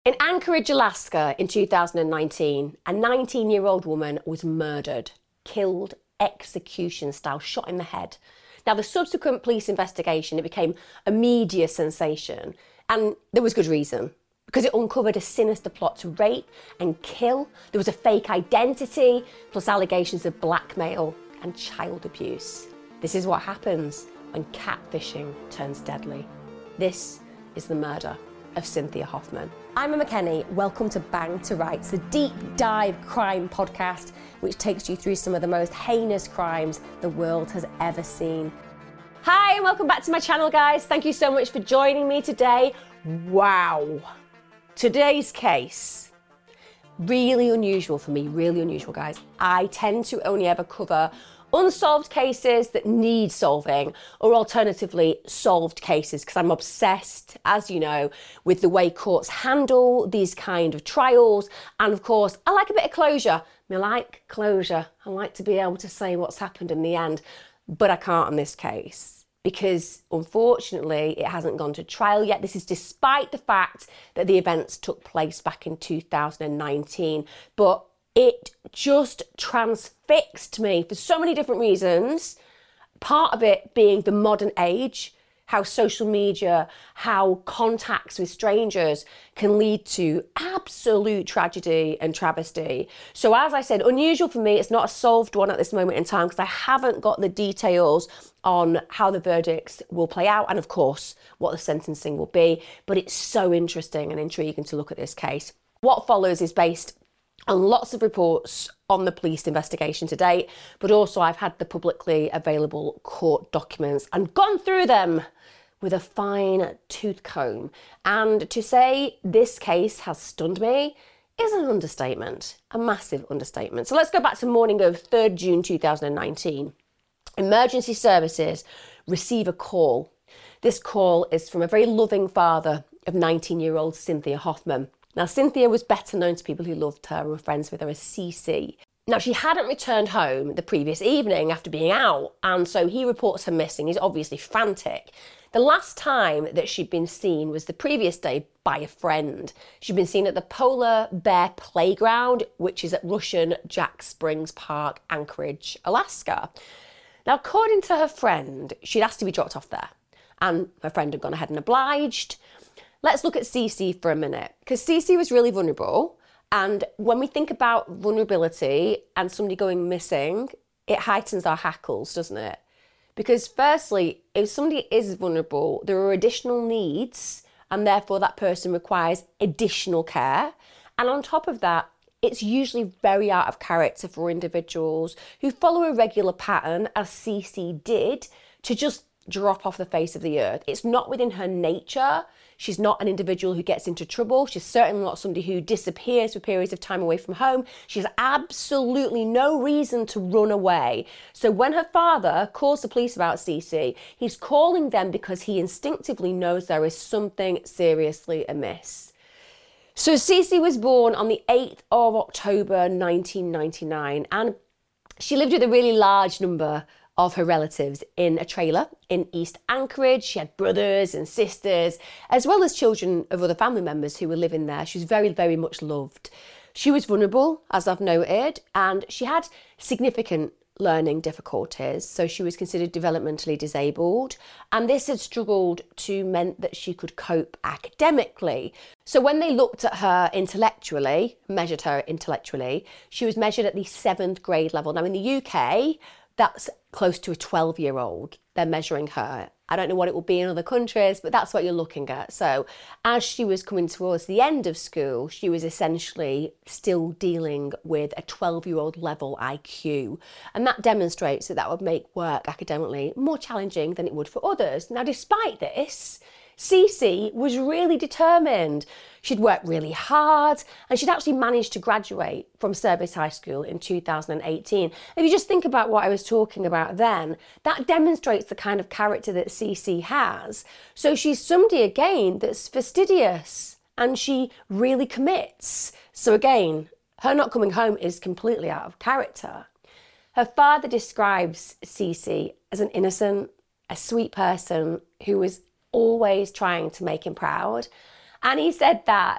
In Anchorage, Alaska in 2019, a 19-year-old woman was murdered, killed, execution style, shot in the head. Now, the subsequent police investigation, it became a media sensation, and there was good reason, because it uncovered a sinister plot to rape and kill. There was a fake identity, plus allegations of blackmail and child abuse. This is what happens when catfishing turns deadly. This is the murder of Cynthia Hoffman. I'm Emma Kenny. Welcome to Bang to Rights, the deep dive crime podcast which takes you through some of the most heinous crimes the world has ever seen. Hi and welcome back to my channel, guys. Thank you so much for joining me today. Wow. Today's case, really unusual for me, really unusual, guys. I tend to only ever cover unsolved cases that need solving, or alternatively solved cases, because I'm obsessed, as you know, with the way courts handle these kind of trials. And of course, I like a bit of closure. I like closure. I like to be able to say what's happened in the end, but I can't in this case because unfortunately it hasn't gone to trial yet. This is despite the fact that the events took place back in 2019, but it just transfixed me for so many different reasons. Part of it being the modern age, how social media, how contacts with strangers can lead to absolute tragedy and travesty. So as I said, unusual for me. It's not a solved one at this moment in time because I haven't got the details on how the verdicts will play out and of course what the sentencing will be. But it's so interesting and intriguing to look at this case. What follows is based on lots of reports on the police investigation to date, but also I've had the publicly available court documents and gone through them with a fine tooth comb. And to say this case has stunned me is an understatement, a massive understatement. So let's go back to the morning of 3rd June 2019. Emergency services receive a call. This call is from a very loving father of 19-year-old Cynthia Hoffman. Now, Cynthia was better known to people who loved her and were friends with her as CC. Now, she hadn't returned home the previous evening after being out, and so he reports her missing. He's obviously frantic. The last time that she'd been seen was the previous day by a friend. She'd been seen at the Polar Bear Playground, which is at Russian Jack Springs Park, Anchorage, Alaska. Now, according to her friend, she'd asked to be dropped off there, and her friend had gone ahead and obliged. Let's look at CC for a minute, because CC was really vulnerable. And when we think about vulnerability and somebody going missing, it heightens our hackles, doesn't it? Because firstly, if somebody is vulnerable, there are additional needs, and therefore that person requires additional care. And on top of that, it's usually very out of character for individuals who follow a regular pattern, as CC did, to just drop off the face of the earth. It's not within her nature. She's not an individual who gets into trouble. She's certainly not somebody who disappears for periods of time away from home. She has absolutely no reason to run away. So when her father calls the police about Cece, he's calling them because he instinctively knows there is something seriously amiss. So Cece was born on the 8th of October 1999, and she lived with a really large number of her relatives in a trailer in East Anchorage. She had brothers and sisters, as well as children of other family members who were living there. She was very, very much loved. She was vulnerable, as I've noted, and she had significant learning difficulties. So she was considered developmentally disabled, and this had struggled to meant that she could cope academically. So when they looked at her intellectually, measured her intellectually, she was measured at the 7th grade level. Now in the UK, that's close to a 12-year-old. They're measuring her. I don't know what it will be in other countries, but that's what you're looking at. So as she was coming towards the end of school, she was essentially still dealing with a 12-year-old level IQ. And that demonstrates that that would make work academically more challenging than it would for others. Now, despite this, Cece was really determined. She'd worked really hard and she'd actually managed to graduate from Service High School in 2018. If you just think about what I was talking about then, that demonstrates the kind of character that Cece has. So she's somebody, again, that's fastidious and she really commits. So again, her not coming home is completely out of character. Her father describes Cece as an innocent, a sweet person who was always trying to make him proud. And he said that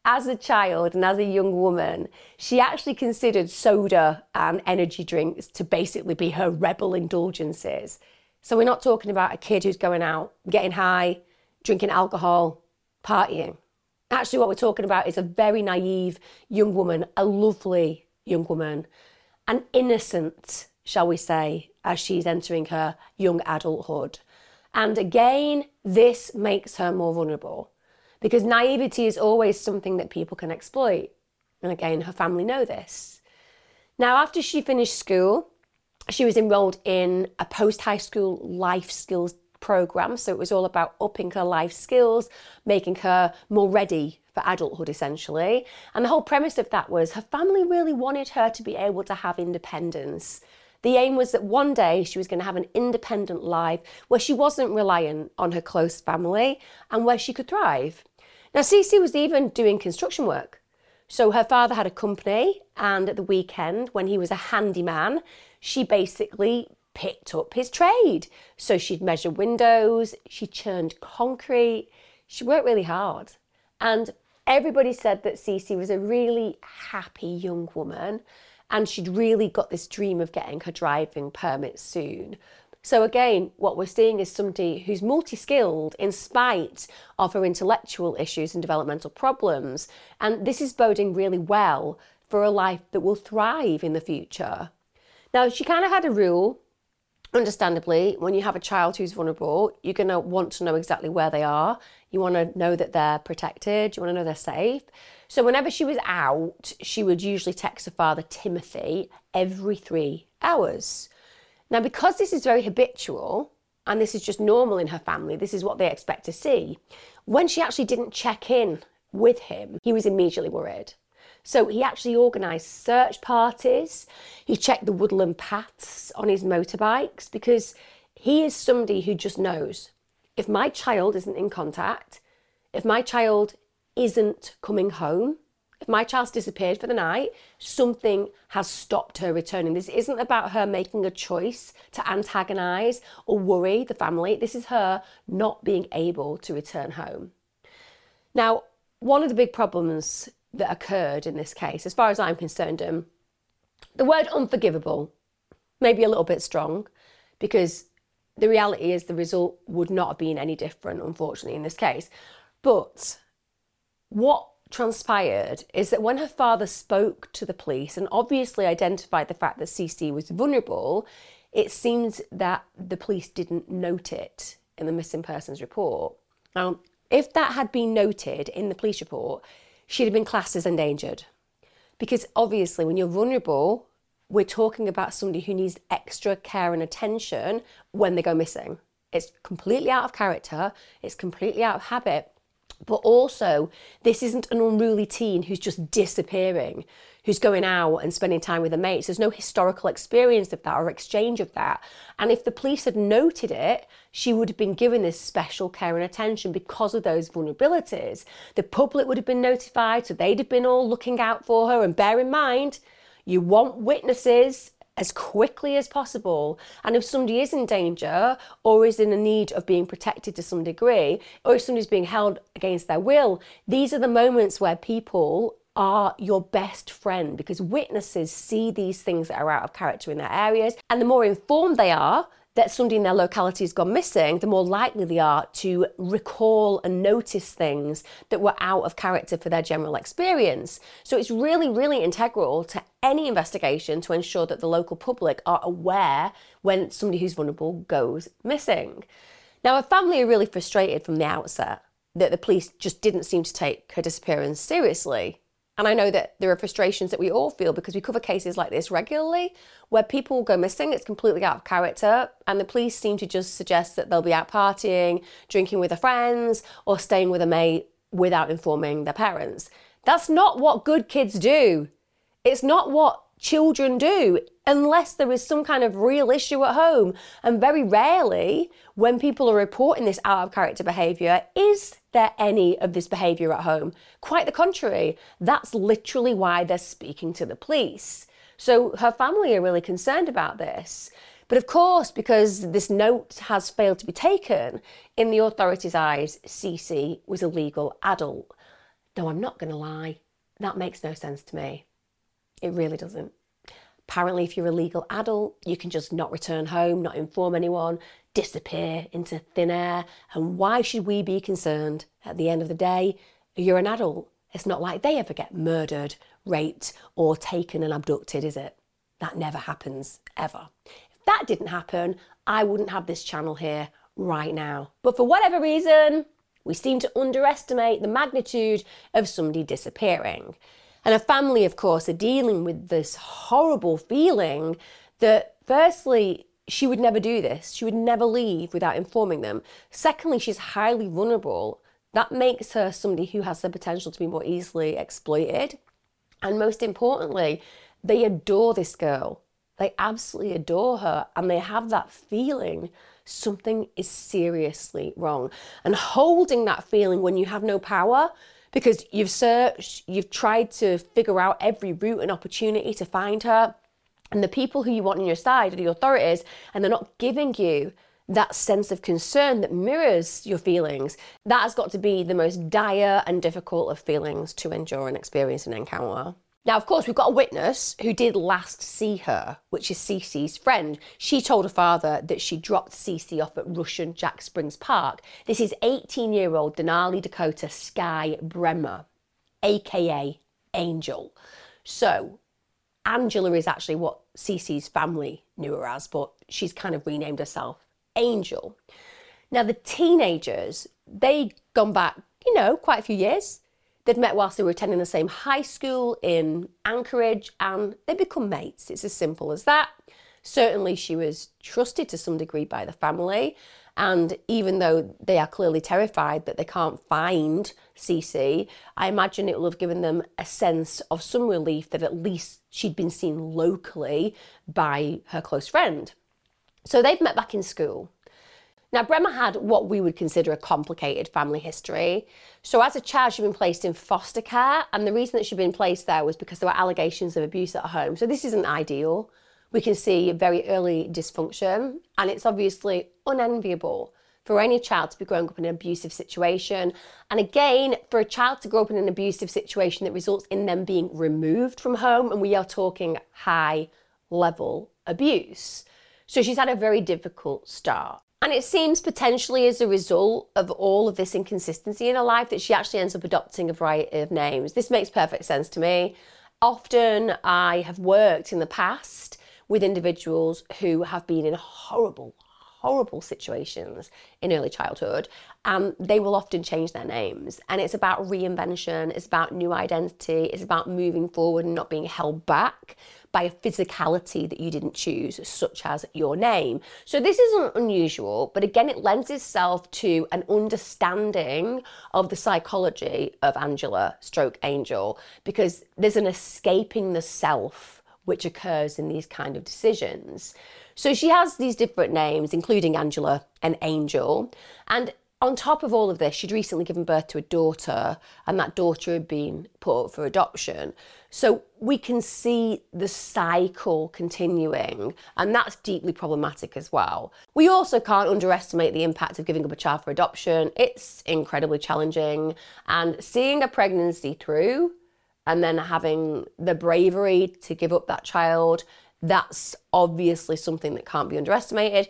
as a child and as a young woman, she actually considered soda and energy drinks to basically be her rebel indulgences. So we're not talking about a kid who's going out, getting high, drinking alcohol, partying. Actually, what we're talking about is a very naive young woman, a lovely young woman, an innocent, shall we say, as she's entering her young adulthood. And again, this makes her more vulnerable because naivety is always something that people can exploit. And again, her family know this. Now, after she finished school, she was enrolled in a post-high school life skills program. So it was all about upping her life skills, making her more ready for adulthood, essentially. And the whole premise of that was her family really wanted her to be able to have independence. The aim was that one day she was going to have an independent life where she wasn't reliant on her close family and where she could thrive. Now, Cece was even doing construction work. So her father had a company, and at the weekend, when he was a handyman, she basically picked up his trade. So she'd measure windows, she churned concrete, she worked really hard. And everybody said that Cece was a really happy young woman, and she'd really got this dream of getting her driving permit soon. So again, what we're seeing is somebody who's multi-skilled in spite of her intellectual issues and developmental problems. And this is boding really well for a life that will thrive in the future. Now, she kind of had a rule, understandably, when you have a child who's vulnerable, you're going to want to know exactly where they are. You want to know that they're protected. You want to know they're safe. So whenever she was out, she would usually text her father, Timothy, every 3 hours. Now, because this is very habitual, and this is just normal in her family, this is what they expect to see, when she actually didn't check in with him, he was immediately worried. So he actually organised search parties. He checked the woodland paths on his motorbikes because he is somebody who just knows if my child isn't in contact, if my child isn't coming home, if my child's disappeared for the night, something has stopped her returning. This isn't about her making a choice to antagonise or worry the family. This is her not being able to return home. Now, one of the big problems that occurred in this case, as far as I'm concerned, the word unforgivable may be a little bit strong because the reality is the result would not have been any different, unfortunately, in this case. But what transpired is that when her father spoke to the police and obviously identified the fact that Cece was vulnerable, it seems that the police didn't note it in the missing persons report. Now, if that had been noted in the police report, she'd have been classed as endangered. Because obviously when you're vulnerable, we're talking about somebody who needs extra care and attention when they go missing. It's completely out of character, it's completely out of habit. But also, this isn't an unruly teen who's just disappearing, who's going out and spending time with her mates. There's no historical experience of that or exchange of that. And if the police had noted it, she would have been given this special care and attention because of those vulnerabilities. The public would have been notified, so they'd have been all looking out for her. And bear in mind, you want witnesses as quickly as possible. And if somebody is in danger or is in a need of being protected to some degree, or if somebody's being held against their will, these are the moments where people are your best friend because witnesses see these things that are out of character in their areas. And the more informed they are that somebody in their locality has gone missing, the more likely they are to recall and notice things that were out of character for their general experience. So it's really, really integral to any investigation to ensure that the local public are aware when somebody who's vulnerable goes missing. Now, her family are really frustrated from the outset that the police just didn't seem to take her disappearance seriously. And I know that there are frustrations that we all feel because we cover cases like this regularly where people go missing, it's completely out of character, and the police seem to just suggest that they'll be out partying, drinking with their friends, or staying with a mate without informing their parents. That's not what good kids do. It's not what children do unless there is some kind of real issue at home. And very rarely, when people are reporting this out of character behaviour, is there any of this behaviour at home? Quite the contrary. That's literally why they're speaking to the police. So her family are really concerned about this. But of course, because this note has failed to be taken, in the authorities' eyes, Cece was a legal adult. Now, I'm not going to lie, that makes no sense to me. It really doesn't. Apparently, if you're a legal adult, you can just not return home, not inform anyone, disappear into thin air. And why should we be concerned? At the end of the day, you're an adult. It's not like they ever get murdered, raped, or taken and abducted, is it? That never happens, ever. If that didn't happen, I wouldn't have this channel here right now. But for whatever reason, we seem to underestimate the magnitude of somebody disappearing. And a family, of course, are dealing with this horrible feeling that, firstly, she would never do this. She would never leave without informing them. Secondly, she's highly vulnerable. That makes her somebody who has the potential to be more easily exploited. And most importantly, they adore this girl. They absolutely adore her, and they have that feeling something is seriously wrong. And holding that feeling when you have no power, because you've searched, you've tried to figure out every route and opportunity to find her, and the people who you want on your side are the authorities, and they're not giving you that sense of concern that mirrors your feelings, that has got to be the most dire and difficult of feelings to endure and experience and encounter. Now, of course, we've got a witness who did last see her, which is Cece's friend. She told her father that she dropped Cece off at Russian Jack Springs Park. This is 18-year-old Denali Dakota Sky Bremer, aka Angel. So, Angela is actually what Cece's family knew her as, but she's kind of renamed herself Angel. Now, the teenagers, they'd gone back, quite a few years. They'd met whilst they were attending the same high school in Anchorage, and they'd become mates. It's as simple as that. Certainly, she was trusted to some degree by the family. And even though they are clearly terrified that they can't find Cece, I imagine it will have given them a sense of some relief that at least she'd been seen locally by her close friend. So they've met back in school. Now, Bremer had what we would consider a complicated family history. So as a child, she'd been placed in foster care, and the reason that she'd been placed there was because there were allegations of abuse at home. So this isn't ideal. We can see very early dysfunction, and it's obviously unenviable for any child to be growing up in an abusive situation. And again, for a child to grow up in an abusive situation that results in them being removed from home, and we are talking high level abuse. So she's had a very difficult start. And it seems potentially as a result of all of this inconsistency in her life that she actually ends up adopting a variety of names. This makes perfect sense to me. Often I have worked in the past with individuals who have been in horrible situations in early childhood, and they will often change their names. And it's about reinvention, it's about new identity, it's about moving forward and not being held back by a physicality that you didn't choose, such as your name. So this isn't unusual, but again, it lends itself to an understanding of the psychology of Angela / Angel, because there's an escaping the self which occurs in these kind of decisions. So she has these different names, including Angela and Angel. And on top of all of this, she'd recently given birth to a daughter, and that daughter had been put up for adoption. So we can see the cycle continuing, and that's deeply problematic as well. We also can't underestimate the impact of giving up a child for adoption. It's incredibly challenging, and seeing a pregnancy through and then having the bravery to give up that child, that's obviously something that can't be underestimated.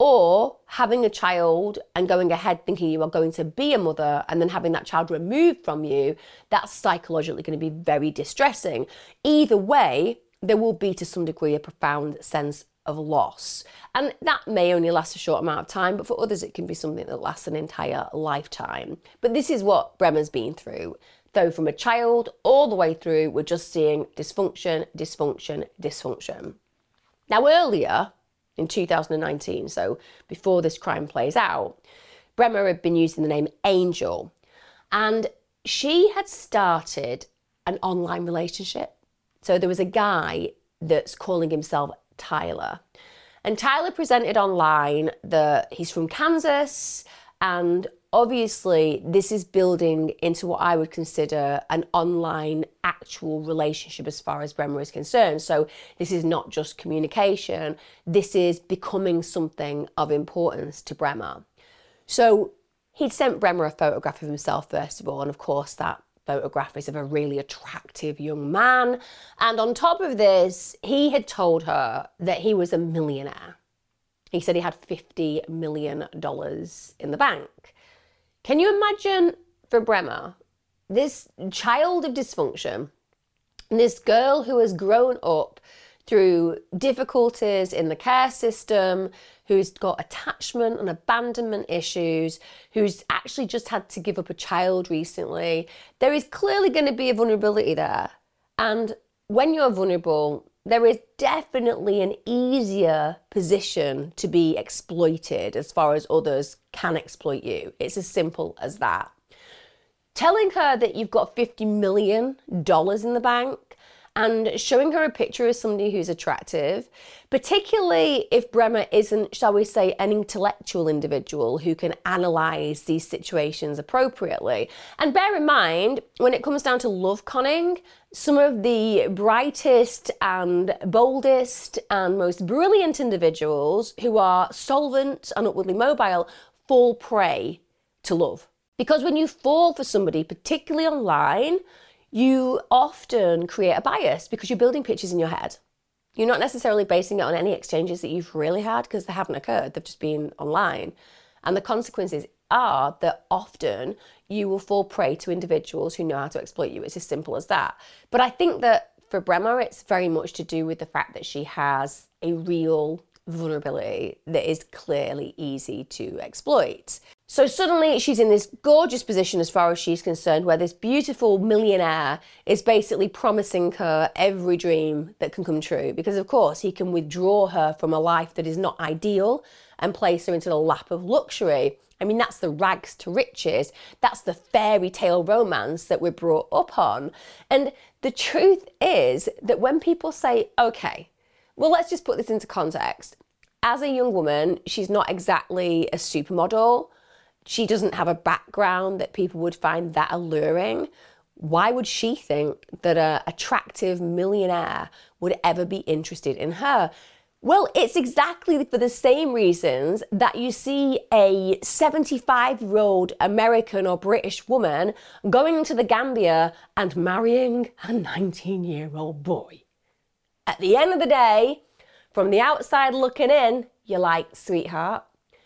Or having a child and going ahead thinking you are going to be a mother and then having that child removed from you, that's psychologically going to be very distressing. Either way, there will be to some degree a profound sense of loss. And that may only last a short amount of time, but for others it can be something that lasts an entire lifetime. But this is what Bremer's been through. Though from a child all the way through, we're just seeing dysfunction, dysfunction, dysfunction. Now earlier, in 2019, so before this crime plays out, Bremer had been using the name Angel, and she had started an online relationship. So there was a guy that's calling himself Tyler, and Tyler presented online that he's from Kansas, and obviously this is building into what I would consider an online actual relationship as far as Bremer is concerned. So this is not just communication, this is becoming something of importance to Bremer. So he'd sent Bremer a photograph of himself first of all, and of course that photograph is of a really attractive young man. And on top of this, he had told her that he was a millionaire. He said he had $50 million in the bank. Can you imagine for Bremer, this child of dysfunction, this girl who has grown up through difficulties in the care system, who's got attachment and abandonment issues, who's actually just had to give up a child recently. There is clearly going to be a vulnerability there. And when you're vulnerable, there is definitely an easier position to be exploited as far as others can exploit you. It's as simple as that. Telling her that you've got $50 million in the bank and showing her a picture of somebody who's attractive, particularly if Bremer isn't, shall we say, an intellectual individual who can analyse these situations appropriately. And bear in mind, when it comes down to love conning, some of the brightest and boldest and most brilliant individuals who are solvent and upwardly mobile fall prey to love. Because when you fall for somebody, particularly online, you often create a bias because you're building pictures in your head. You're not necessarily basing it on any exchanges that you've really had because they haven't occurred. They've just been online. And the consequences are that often you will fall prey to individuals who know how to exploit you. It's as simple as that. But I think that for Bremer, it's very much to do with the fact that she has a real vulnerability that is clearly easy to exploit. So suddenly she's in this gorgeous position as far as she's concerned, where this beautiful millionaire is basically promising her every dream that can come true, because of course he can withdraw her from a life that is not ideal and place her into the lap of luxury. I mean, that's the rags to riches. That's the fairy tale romance that we're brought up on. And the truth is that when people say, okay, well, let's just put this into context. As a young woman, she's not exactly a supermodel. She doesn't have a background that people would find that alluring. Why would she think that an attractive millionaire would ever be interested in her? Well, it's exactly for the same reasons that you see a 75-year-old American or British woman going to the Gambia and marrying a 19-year-old boy. At the end of the day, from the outside looking in, you're like, sweetheart,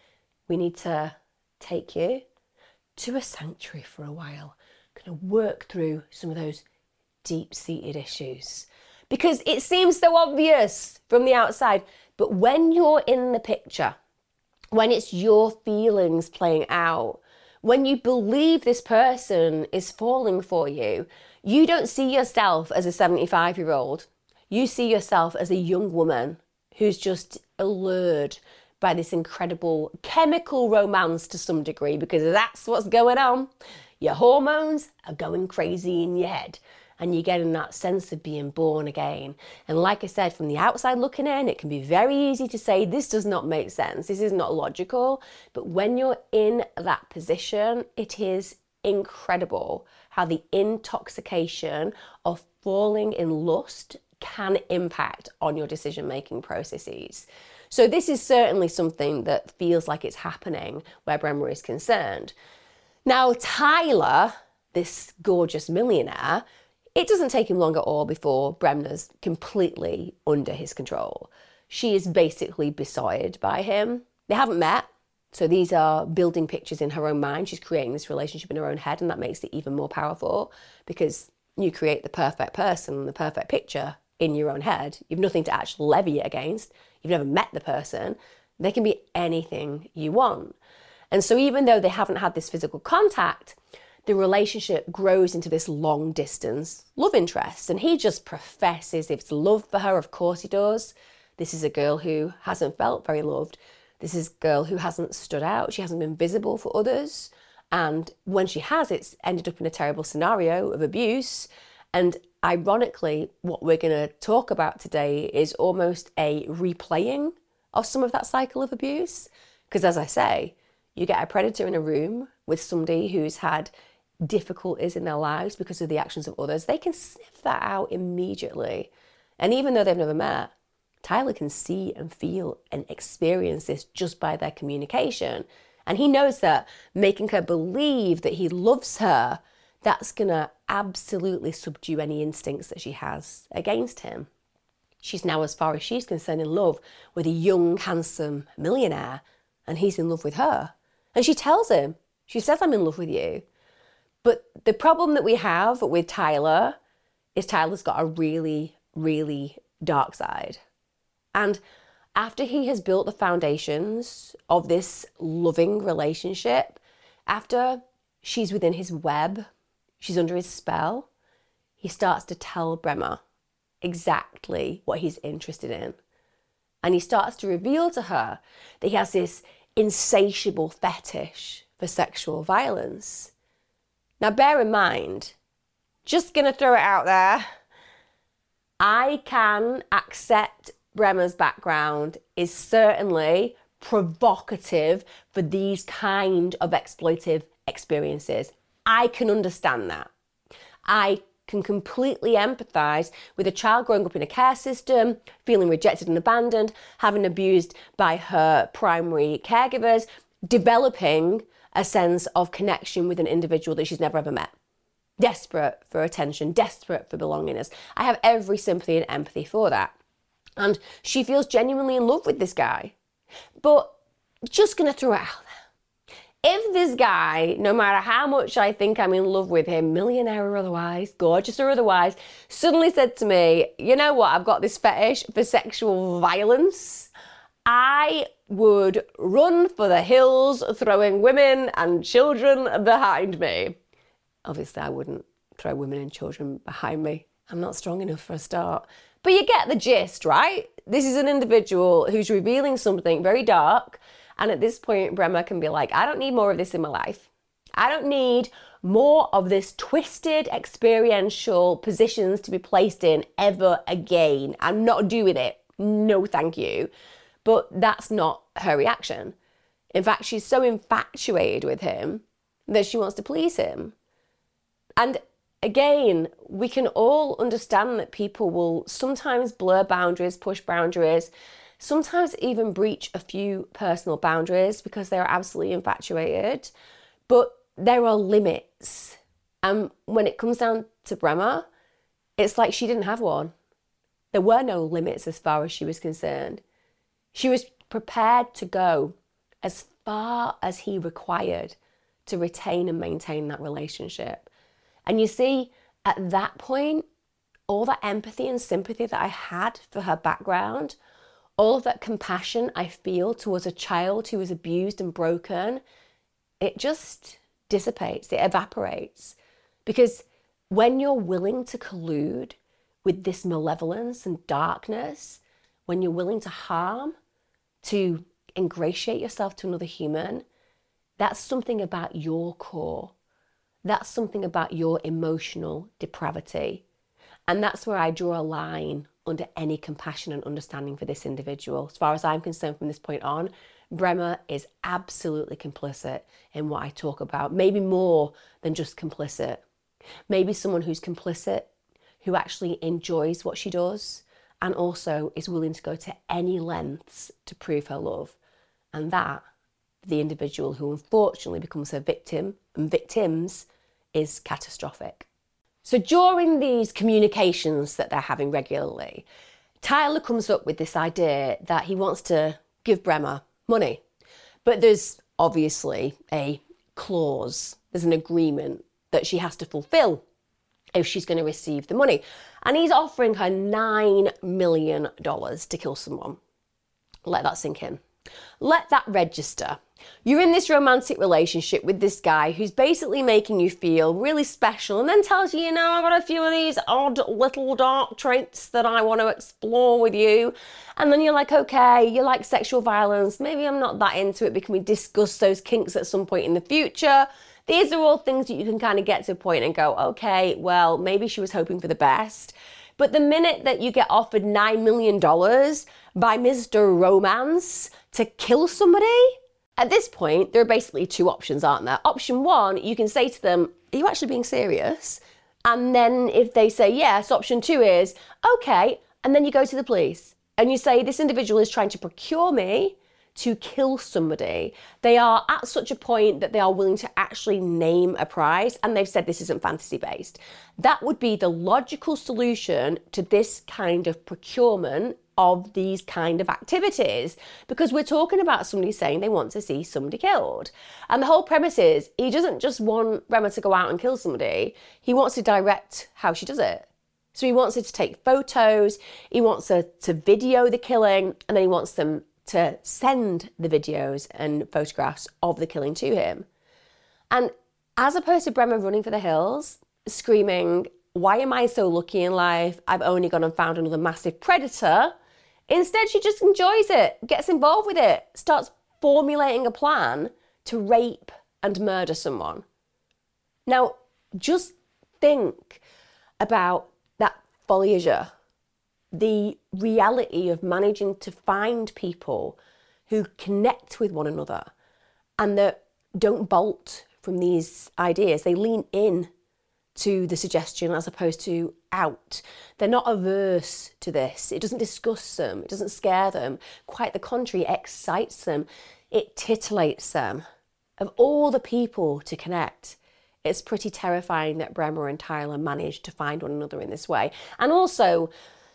we need to take you to a sanctuary for a while. Going to work through some of those deep-seated issues. Because it seems so obvious from the outside, but when you're in the picture, when it's your feelings playing out, when you believe this person is falling for you, you don't see yourself as a 75-year-old. You see yourself as a young woman who's just allured by this incredible chemical romance to some degree, because that's what's going on. Your hormones are going crazy in your head and you're getting that sense of being born again. And like I said, from the outside looking in, it can be very easy to say, this does not make sense, this is not logical. But when you're in that position, it is incredible how the intoxication of falling in lust can impact on your decision-making processes. So this is certainly something that feels like it's happening where Bremer is concerned. Now, Tyler, this gorgeous millionaire, it doesn't take him long at all before Bremer's completely under his control. She is basically besotted by him. They haven't met, so these are building pictures in her own mind. She's creating this relationship in her own head, and that makes it even more powerful because you create the perfect person, the perfect picture in your own head. You've nothing to actually levy it against. You've never met the person. They can be anything you want. And so even though they haven't had this physical contact, the relationship grows into this long distance love interest. And he just professes his love for her. Of course he does. This is a girl who hasn't felt very loved. This is a girl who hasn't stood out. She hasn't been visible for others. And when she has, it's ended up in a terrible scenario of abuse. And ironically, what we're going to talk about today is almost a replaying of some of that cycle of abuse. Because as I say, you get a predator in a room with somebody who's had difficulties in their lives because of the actions of others. They can sniff that out immediately. And even though they've never met, Tyler can see and feel and experience this just by their communication. And he knows that making her believe that he loves her, that's going to absolutely subdue any instincts that she has against him. She's now, as far as she's concerned, in love with a young, handsome millionaire, and he's in love with her. And she tells him, she says, I'm in love with you. But the problem that we have with Tyler is Tyler's got a really, really dark side. And after he has built the foundations of this loving relationship, after she's within his web, she's under his spell, he starts to tell Bremer exactly what he's interested in. And he starts to reveal to her that he has this insatiable fetish for sexual violence. Now, bear in mind, just going to throw it out there, I can accept Bremer's background is certainly provocative for these kind of exploitive experiences. I can understand that. I can completely empathise with a child growing up in a care system, feeling rejected and abandoned, having abused by her primary caregivers, developing a sense of connection with an individual that she's never ever met. Desperate for attention, desperate for belongingness. I have every sympathy and empathy for that. And she feels genuinely in love with this guy. But just going to throw it out there. If this guy, no matter how much I think I'm in love with him, millionaire or otherwise, gorgeous or otherwise, suddenly said to me, you know what, I've got this fetish for sexual violence, I would run for the hills, throwing women and children behind me. Obviously, I wouldn't throw women and children behind me. I'm not strong enough for a start. But you get the gist, right? This is an individual who's revealing something very dark. And at this point, Bremer can be like, I don't need more of this in my life. I don't need more of this twisted experiential positions to be placed in ever again. I'm not doing it. No, thank you. But that's not her reaction. In fact, she's so infatuated with him that she wants to please him. And again, we can all understand that people will sometimes blur boundaries, push boundaries, sometimes even breach a few personal boundaries because they're absolutely infatuated. But there are limits. And when it comes down to Bremer, it's like she didn't have one. There were no limits as far as she was concerned. She was prepared to go as far as he required to retain and maintain that relationship. And you see, at that point, all that empathy and sympathy that I had for her background, all of that compassion I feel towards a child who was abused and broken, it just dissipates, it evaporates. Because when you're willing to collude with this malevolence and darkness, when you're willing to harm, to ingratiate yourself to another human, that's something about your core. That's something about your emotional depravity. And that's where I draw a line under any compassion and understanding for this individual. As far as I'm concerned from this point on, Bremer is absolutely complicit in what I talk about. Maybe more than just complicit. Maybe someone who's complicit, who actually enjoys what she does, and also is willing to go to any lengths to prove her love. And that, the individual who unfortunately becomes her victim and victims, is catastrophic. So during these communications that they're having regularly, Tyler comes up with this idea that he wants to give Bremer money. But there's obviously a clause, there's an agreement that she has to fulfill if she's going to receive the money. And he's offering her $9 million to kill someone. Let that sink in. Let that register. You're in this romantic relationship with this guy who's basically making you feel really special and then tells you, you know, I've got a few of these odd little dark traits that I want to explore with you. And then you're like, okay, you like sexual violence. Maybe I'm not that into it, but can we discuss those kinks at some point in the future? These are all things that you can kind of get to a point and go, okay, well, maybe she was hoping for the best. But the minute that you get offered $9 million by Mr. Romance to kill somebody, at this point, there are basically two options, aren't there? Option one, you can say to them, are you actually being serious? And then if they say yes, option two is, okay, and then you go to the police and you say, this individual is trying to procure me to kill somebody, they are at such a point that they are willing to actually name a price, and they've said this isn't fantasy based. That would be the logical solution to this kind of procurement of these kind of activities, because we're talking about somebody saying they want to see somebody killed. And the whole premise is he doesn't just want Bremer to go out and kill somebody, he wants to direct how she does it. So he wants her to take photos, he wants her to video the killing, and then he wants them to send the videos and photographs of the killing to him. And as opposed to Bremer running for the hills, screaming, "Why am I so lucky in life? I've only gone and found another massive predator," instead she just enjoys it, gets involved with it, starts formulating a plan to rape and murder someone. Now, just think about that voyageur, the reality of managing to find people who connect with one another and that don't bolt from these ideas. They lean in to the suggestion as opposed to out. They're not averse to this. It doesn't disgust them. It doesn't scare them. Quite the contrary, it excites them. It titillates them. Of all the people to connect, it's pretty terrifying that Bremer and Tyler managed to find one another in this way. And also,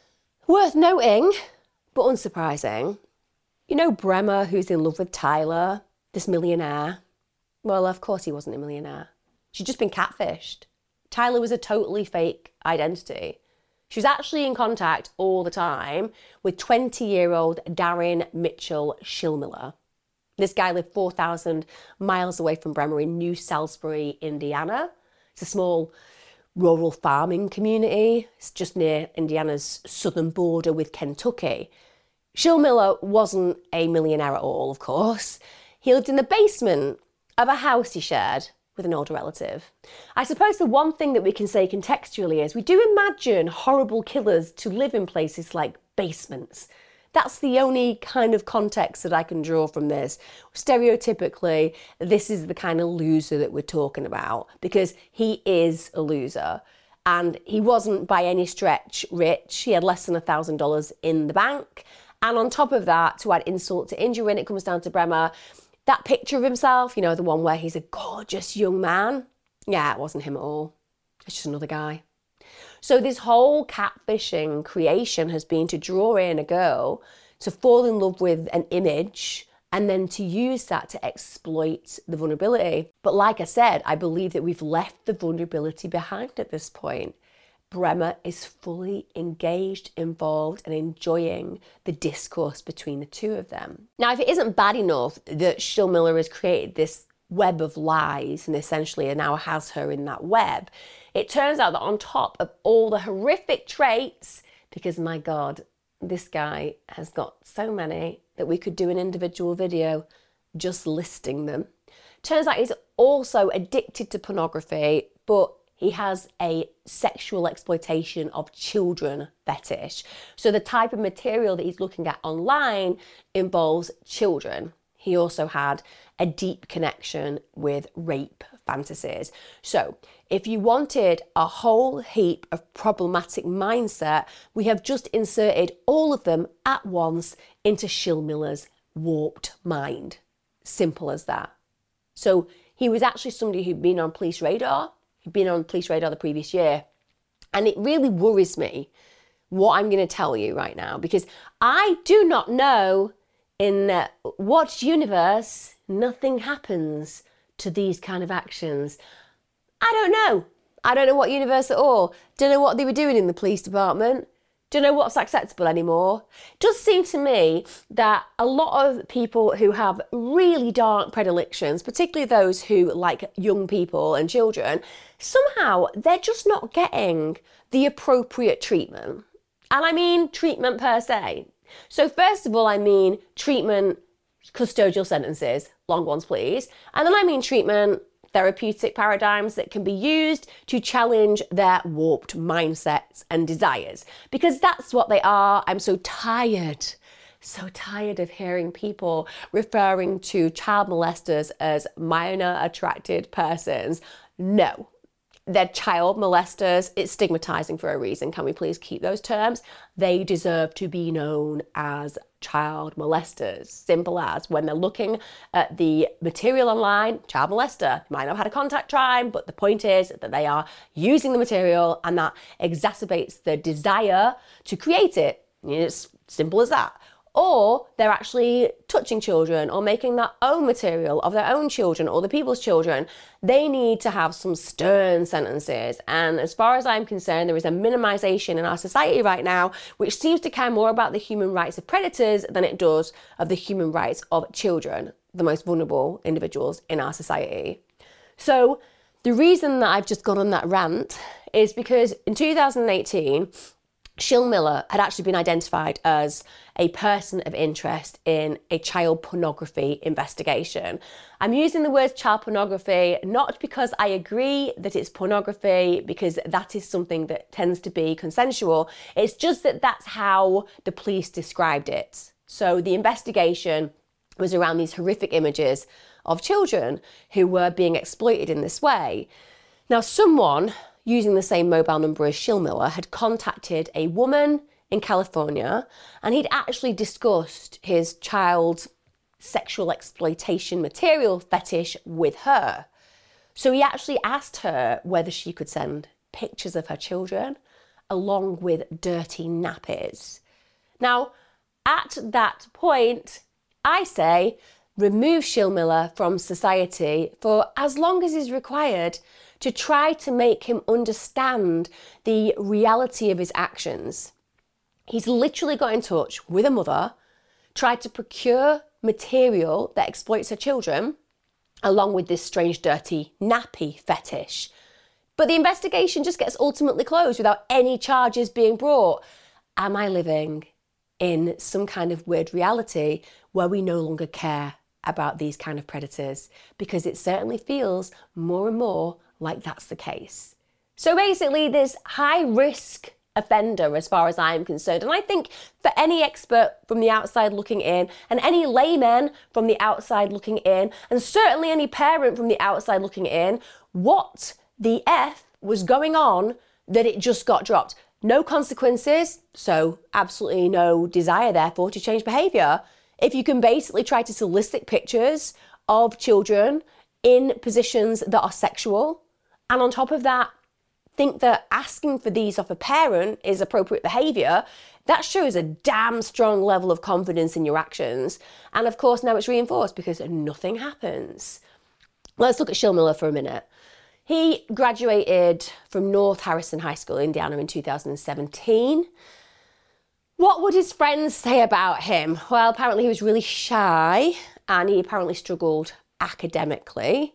worth noting, but unsurprising, you know Bremer, who's in love with Tyler, this millionaire? Well, of course he wasn't a millionaire. She'd just been catfished. Tyler was a totally fake identity. She was actually in contact all the time with 20-year-old Darren Mitchell Shillmiller. This guy lived 4,000 miles away from Bremer in New Salisbury, Indiana. It's a small rural farming community. It's just near Indiana's southern border with Kentucky. Shillmiller wasn't a millionaire at all, of course. He lived in the basement of a house he shared with an older relative. I suppose the one thing that we can say contextually is we do imagine horrible killers to live in places like basements. That's the only kind of context that I can draw from this. Stereotypically, this is the kind of loser that we're talking about, because he is a loser. And he wasn't by any stretch rich. He had less than $1,000 in the bank. And on top of that, to add insult to injury when it comes down to Bremer, that picture of himself, you know, the one where he's a gorgeous young man, yeah, it wasn't him at all. It's just another guy. So this whole catfishing creation has been to draw in a girl to fall in love with an image and then to use that to exploit the vulnerability. But like I said, I believe that we've left the vulnerability behind at this point. Bremer is fully engaged, involved, and enjoying the discourse between the two of them. Now, if it isn't bad enough that Shillmiller has created this web of lies and essentially now has her in that web, it turns out that on top of all the horrific traits, because my God, this guy has got so many that we could do an individual video just listing them. Turns out he's also addicted to pornography, but he has a sexual exploitation of children fetish. So the type of material that he's looking at online involves children. He also had a deep connection with rape fantasies. So if you wanted a whole heap of problematic mindset, we have just inserted all of them at once into Shillmiller's warped mind. Simple as that. So he was actually somebody who'd been on police radar. He'd been on police radar the previous year. And it really worries me what I'm going to tell you right now, because I do not know in what universe nothing happens to these kind of actions. I don't know. I don't know what universe at all. Don't know what they were doing in the police department. Don't know what's acceptable anymore. It does seem to me that a lot of people who have really dark predilections, particularly those who like young people and children, somehow they're just not getting the appropriate treatment. And I mean treatment per se. So first of all, I mean treatment, custodial sentences, long ones please. And then I mean treatment, therapeutic paradigms that can be used to challenge their warped mindsets and desires. Because that's what they are. I'm so tired of hearing people referring to child molesters as minor attracted persons. No, they're child molesters. It's stigmatizing for a reason. Can we please keep those terms? They deserve to be known as child molesters. Simple as. When they're looking at the material online, child molester. Might not have had a contact crime, but the point is that they are using the material, and that exacerbates the desire to create it. It's simple as that. Or they're actually touching children or making their own material of their own children or the people's children. They need to have some stern sentences. And as far as I'm concerned, there is a minimization in our society right now, which seems to care more about the human rights of predators than it does of the human rights of children, the most vulnerable individuals in our society. So the reason that I've just gone on that rant is because in 2018, Shill Miller had actually been identified as a person of interest in a child pornography investigation. I'm using the word child pornography not because I agree that it's pornography, because that is something that tends to be consensual. It's just that that's how the police described it. So the investigation was around these horrific images of children who were being exploited in this way. Now, someone using the same mobile number as Shill Miller had contacted a woman in California, and he'd actually discussed his child sexual exploitation material fetish with her. So he actually asked her whether she could send pictures of her children along with dirty nappies. Now, at that point, I say remove Shill Miller from society for as long as is required to try to make him understand the reality of his actions. He's literally got in touch with a mother, tried to procure material that exploits her children, along with this strange dirty nappy fetish. But the investigation just gets ultimately closed without any charges being brought. Am I living in some kind of weird reality where we no longer care about these kind of predators? Because it certainly feels more and more like that's the case. So basically, this high risk offender, as far as I'm concerned, and I think for any expert from the outside looking in, and any layman from the outside looking in, and certainly any parent from the outside looking in, what the F was going on that it just got dropped? No consequences, so absolutely no desire, therefore, to change behaviour. If you can basically try to solicit pictures of children in positions that are sexual, and on top of that, think that asking for these off a parent is appropriate behaviour, that shows a damn strong level of confidence in your actions. And of course, now it's reinforced because nothing happens. Let's look at Shill Miller for a minute. He graduated from North Harrison High School, Indiana, in 2017. What would his friends say about him? Well, apparently he was really shy and he apparently struggled academically.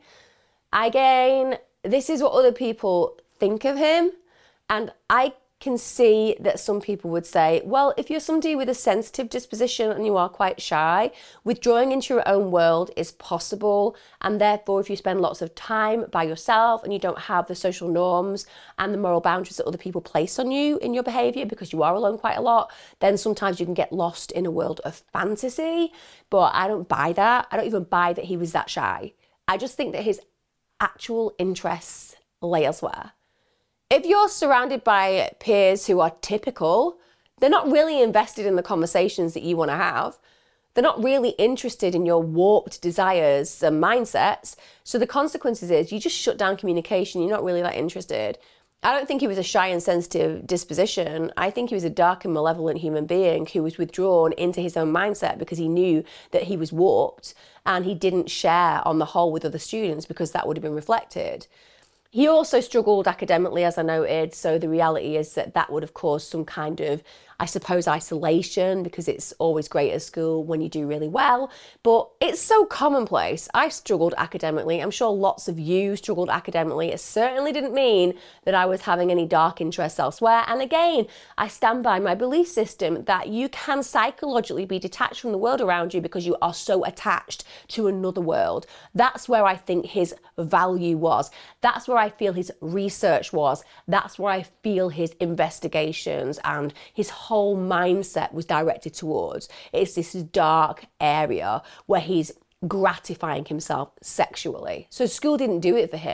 Again, this is what other people think of him, and I can see that some people would say, well, if you're somebody with a sensitive disposition and you are quite shy, withdrawing into your own world is possible, and therefore if you spend lots of time by yourself and you don't have the social norms and the moral boundaries that other people place on you in your behaviour because you are alone quite a lot, then sometimes you can get lost in a world of fantasy. But I don't buy that. I don't even buy that he was that shy. I just think that his actual interests lay elsewhere. If you're surrounded by peers who are typical, they're not really invested in the conversations that you want to have. They're not really interested in your warped desires and mindsets. So the consequences is you just shut down communication. You're not really that interested. I don't think he was a shy and sensitive disposition. I think he was a dark and malevolent human being who was withdrawn into his own mindset because he knew that he was warped and he didn't share on the whole with other students because that would have been reflected. He also struggled academically, as I noted, so the reality is that that would have caused some kind of, I suppose, isolation, because it's always great at school when you do really well, but it's so commonplace. I struggled academically. I'm sure lots of you struggled academically. It certainly didn't mean that I was having any dark interests elsewhere. And again, I stand by my belief system that you can psychologically be detached from the world around you because you are so attached to another world. That's where I think his value was. That's where I feel his research was. That's where I feel his investigations and his whole mindset was directed towards. It's this dark area where he's gratifying himself sexually. So school didn't do it for him.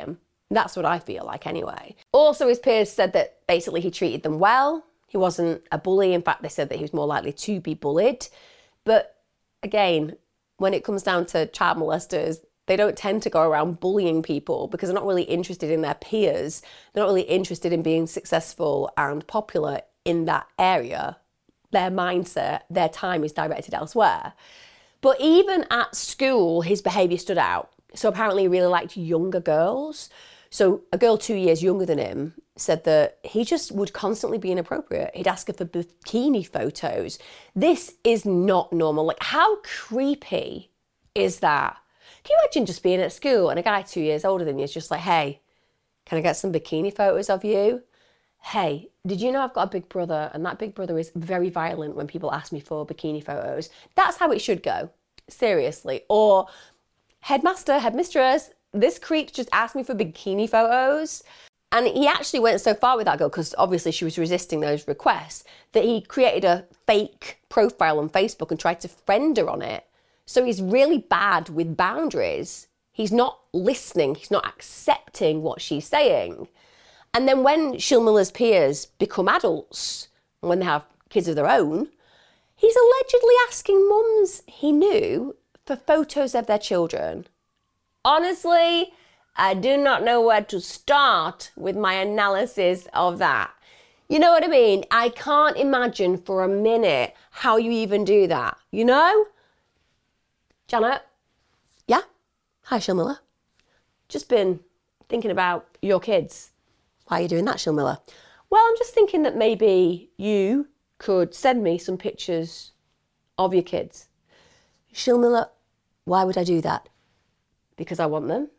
That's what I feel like anyway. Also, his peers said that basically he treated them well. He wasn't a bully. In fact, they said that he was more likely to be bullied. But again, when it comes down to child molesters, they don't tend to go around bullying people because they're not really interested in their peers. They're not really interested in being successful and popular in that area. Their mindset, their time is directed elsewhere. But even at school, his behaviour stood out. So apparently he really liked younger girls. So a girl 2 years younger than him said that he just would constantly be inappropriate. He'd ask her for bikini photos. This is not normal. Like, how creepy is that? Can you imagine just being at school and a guy 2 years older than you is just like, hey, can I get some bikini photos of you? Hey, did you know I've got a big brother and that big brother is very violent when people ask me for bikini photos? That's how it should go. Seriously. Or headmaster, headmistress, this creep just asked me for bikini photos. And he actually went so far with that girl, because obviously she was resisting those requests, that he created a fake profile on Facebook and tried to friend her on it. So he's really bad with boundaries. He's not listening. He's not accepting what she's saying. And then when Shilmila's peers become adults, when they have kids of their own, he's allegedly asking mums he knew for photos of their children. Honestly, I do not know where to start with my analysis of that. You know what I mean? I can't imagine for a minute how you even do that, you know? Janet? Yeah? Hi, Shilmila. Just been thinking about your kids. Why are you doing that, Shilmila? Well, I'm just thinking that maybe you could send me some pictures of your kids. Shilmila, why would I do that? Because I want them.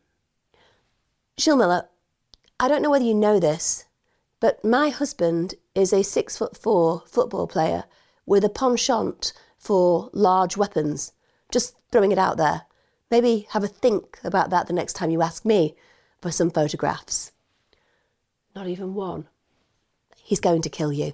Shilmila, I don't know whether you know this, but my husband is a 6'4" football player with a penchant for large weapons. Just throwing it out there. Maybe have a think about that the next time you ask me for some photographs. Not even one. He's going to kill you.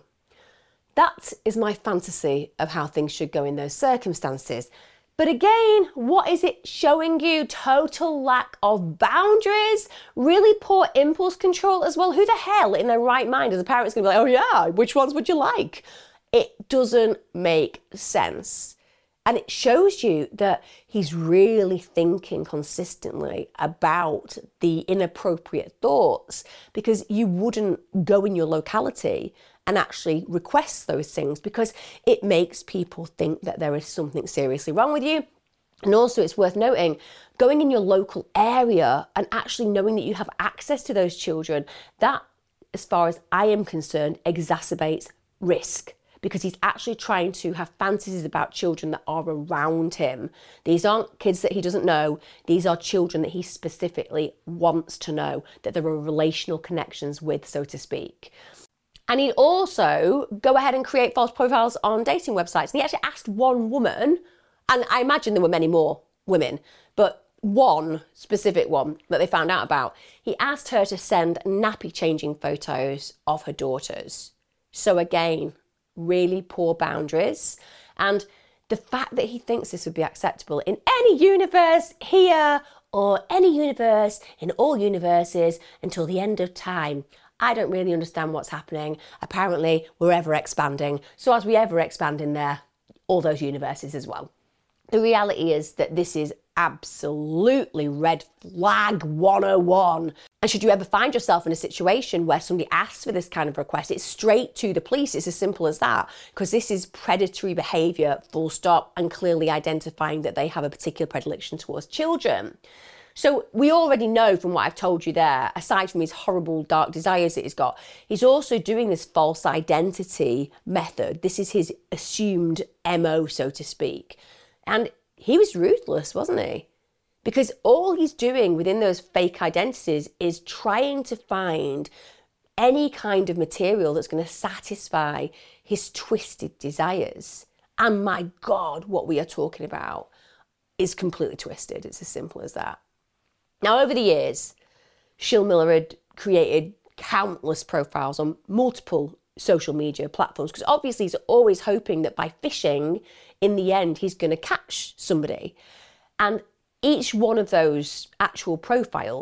That is my fantasy of how things should go in those circumstances. But again, what is it showing you? Total lack of boundaries, really poor impulse control as well. Who the hell in their right mind as a parent's going to be like, oh yeah, which ones would you like? It doesn't make sense. And it shows you that he's really thinking consistently about the inappropriate thoughts, because you wouldn't go in your locality and actually request those things, because it makes people think that there is something seriously wrong with you. And also, it's worth noting, going in your local area and actually knowing that you have access to those children, that, as far as I am concerned, exacerbates risk. Because he's actually trying to have fantasies about children that are around him. These aren't kids that he doesn't know. These are children that he specifically wants to know, that there are relational connections with, so to speak. And he'd also go ahead and create false profiles on dating websites. And he actually asked one woman, and I imagine there were many more women, but one specific one that they found out about, he asked her to send nappy changing photos of her daughters. So again, really poor boundaries. And the fact that he thinks this would be acceptable in any universe here or any universe in all universes until the end of time, I don't really understand what's happening. Apparently, we're ever expanding. So as we ever expand in there, all those universes as well. The reality is that this is absolutely red flag 101. And should you ever find yourself in a situation where somebody asks for this kind of request, it's straight to the police. It's as simple as that, because this is predatory behaviour, full stop, and clearly identifying that they have a particular predilection towards children. So we already know from what I've told you there, aside from his horrible dark desires that he's got, he's also doing this false identity method. This is his assumed MO, so to speak. And he was ruthless, wasn't he? Because all he's doing within those fake identities is trying to find any kind of material that's going to satisfy his twisted desires. And my God, what we are talking about is completely twisted. It's as simple as that. Now, over the years, Shilmila had created countless profiles on multiple social media platforms, because obviously he's always hoping that by phishing, in the end, he's going to catch somebody. And each one of those actual profiles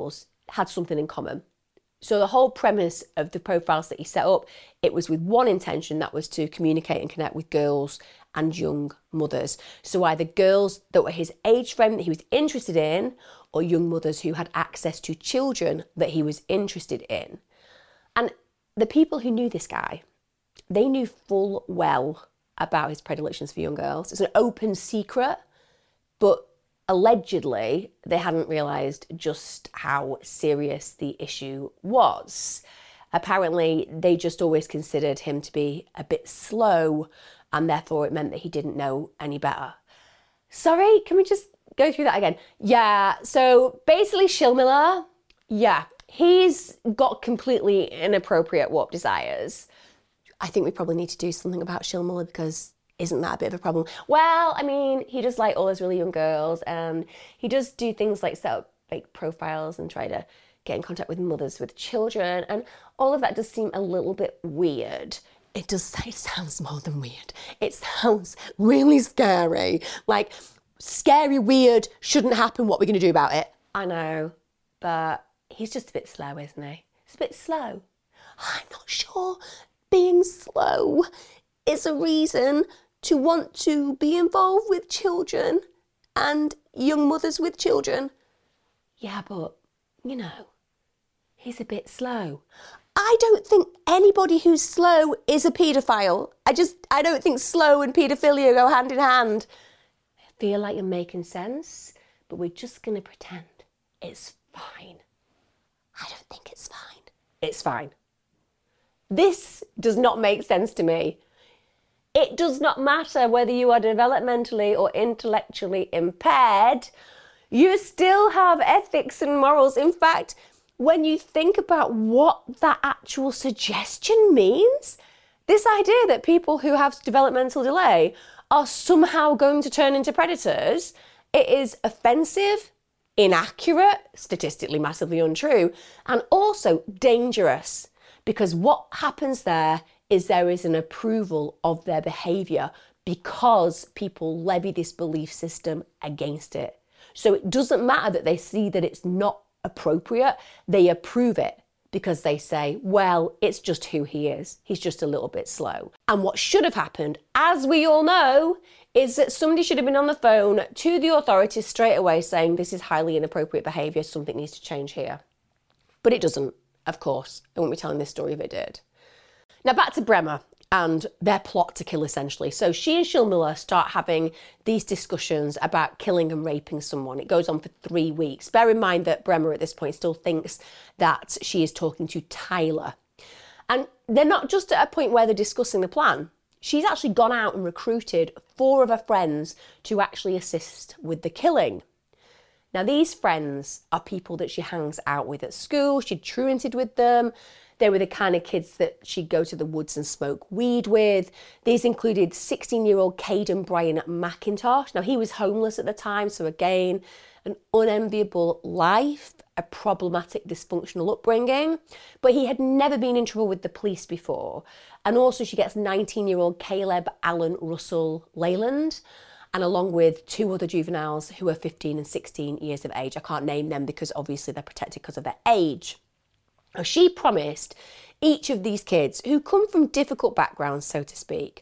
had something in common. So the whole premise of the profiles that he set up, it was with one intention, that was to communicate and connect with girls and young mothers. So either girls that were his age frame that he was interested in, or young mothers who had access to children that he was interested in. And the people who knew this guy, they knew full well about his predilections for young girls. It's an open secret, but allegedly they hadn't realised just how serious the issue was. Apparently, they just always considered him to be a bit slow, and therefore it meant that he didn't know any better. Sorry, can we just go through that again? Yeah, so basically Shilmiller, he's got completely inappropriate warped desires. I think we probably need to do something about Shilmiller, because isn't that a bit of a problem? Well, I mean, he does like all those really young girls, and he does do things like set up fake profiles and try to get in contact with mothers with children, and all of that does seem a little bit weird. It sounds more than weird. It sounds really scary. Like, scary, weird, shouldn't happen, what are we going to do about it? I know, but he's just a bit slow, isn't he? He's a bit slow. I'm not sure being slow is a reason to want to be involved with children and young mothers with children. Yeah, but, you know, he's a bit slow. I don't think anybody who's slow is a paedophile. I don't think slow and paedophilia go hand in hand. I feel like you're making sense, but we're just going to pretend it's fine. I don't think it's fine. It's fine. This does not make sense to me. It does not matter whether you are developmentally or intellectually impaired. You still have ethics and morals. In fact, when you think about what that actual suggestion means, this idea that people who have developmental delay are somehow going to turn into predators, it is offensive, inaccurate, statistically massively untrue, and also dangerous, because what happens there is an approval of their behaviour because people levy this belief system against it. So it doesn't matter that they see that it's not appropriate, they approve it because they say, well, it's just who he is. He's just a little bit slow. And what should have happened, as we all know, is that somebody should have been on the phone to the authorities straight away saying this is highly inappropriate behaviour, something needs to change here. But it doesn't, of course. I won't be telling this story if it did. Now back to Bremer and their plot to kill, essentially. So she and Shilmiller start having these discussions about killing and raping someone. It goes on for 3 weeks. Bear in mind that Bremer at this point still thinks that she is talking to Tyler. And they're not just at a point where they're discussing the plan. She's actually gone out and recruited 4 of her friends to actually assist with the killing. Now these friends are people that she hangs out with at school. She truanted with them. They were the kind of kids that she'd go to the woods and smoke weed with. These included 16-year-old Caden Brian McIntosh. Now, he was homeless at the time, so again, an unenviable life, a problematic, dysfunctional upbringing. But he had never been in trouble with the police before. And also she gets 19-year-old Caleb Allen Russell Leyland, and along with 2 other juveniles who are 15 and 16 years of age. I can't name them because obviously they're protected because of their age. She promised each of these kids, who come from difficult backgrounds, so to speak,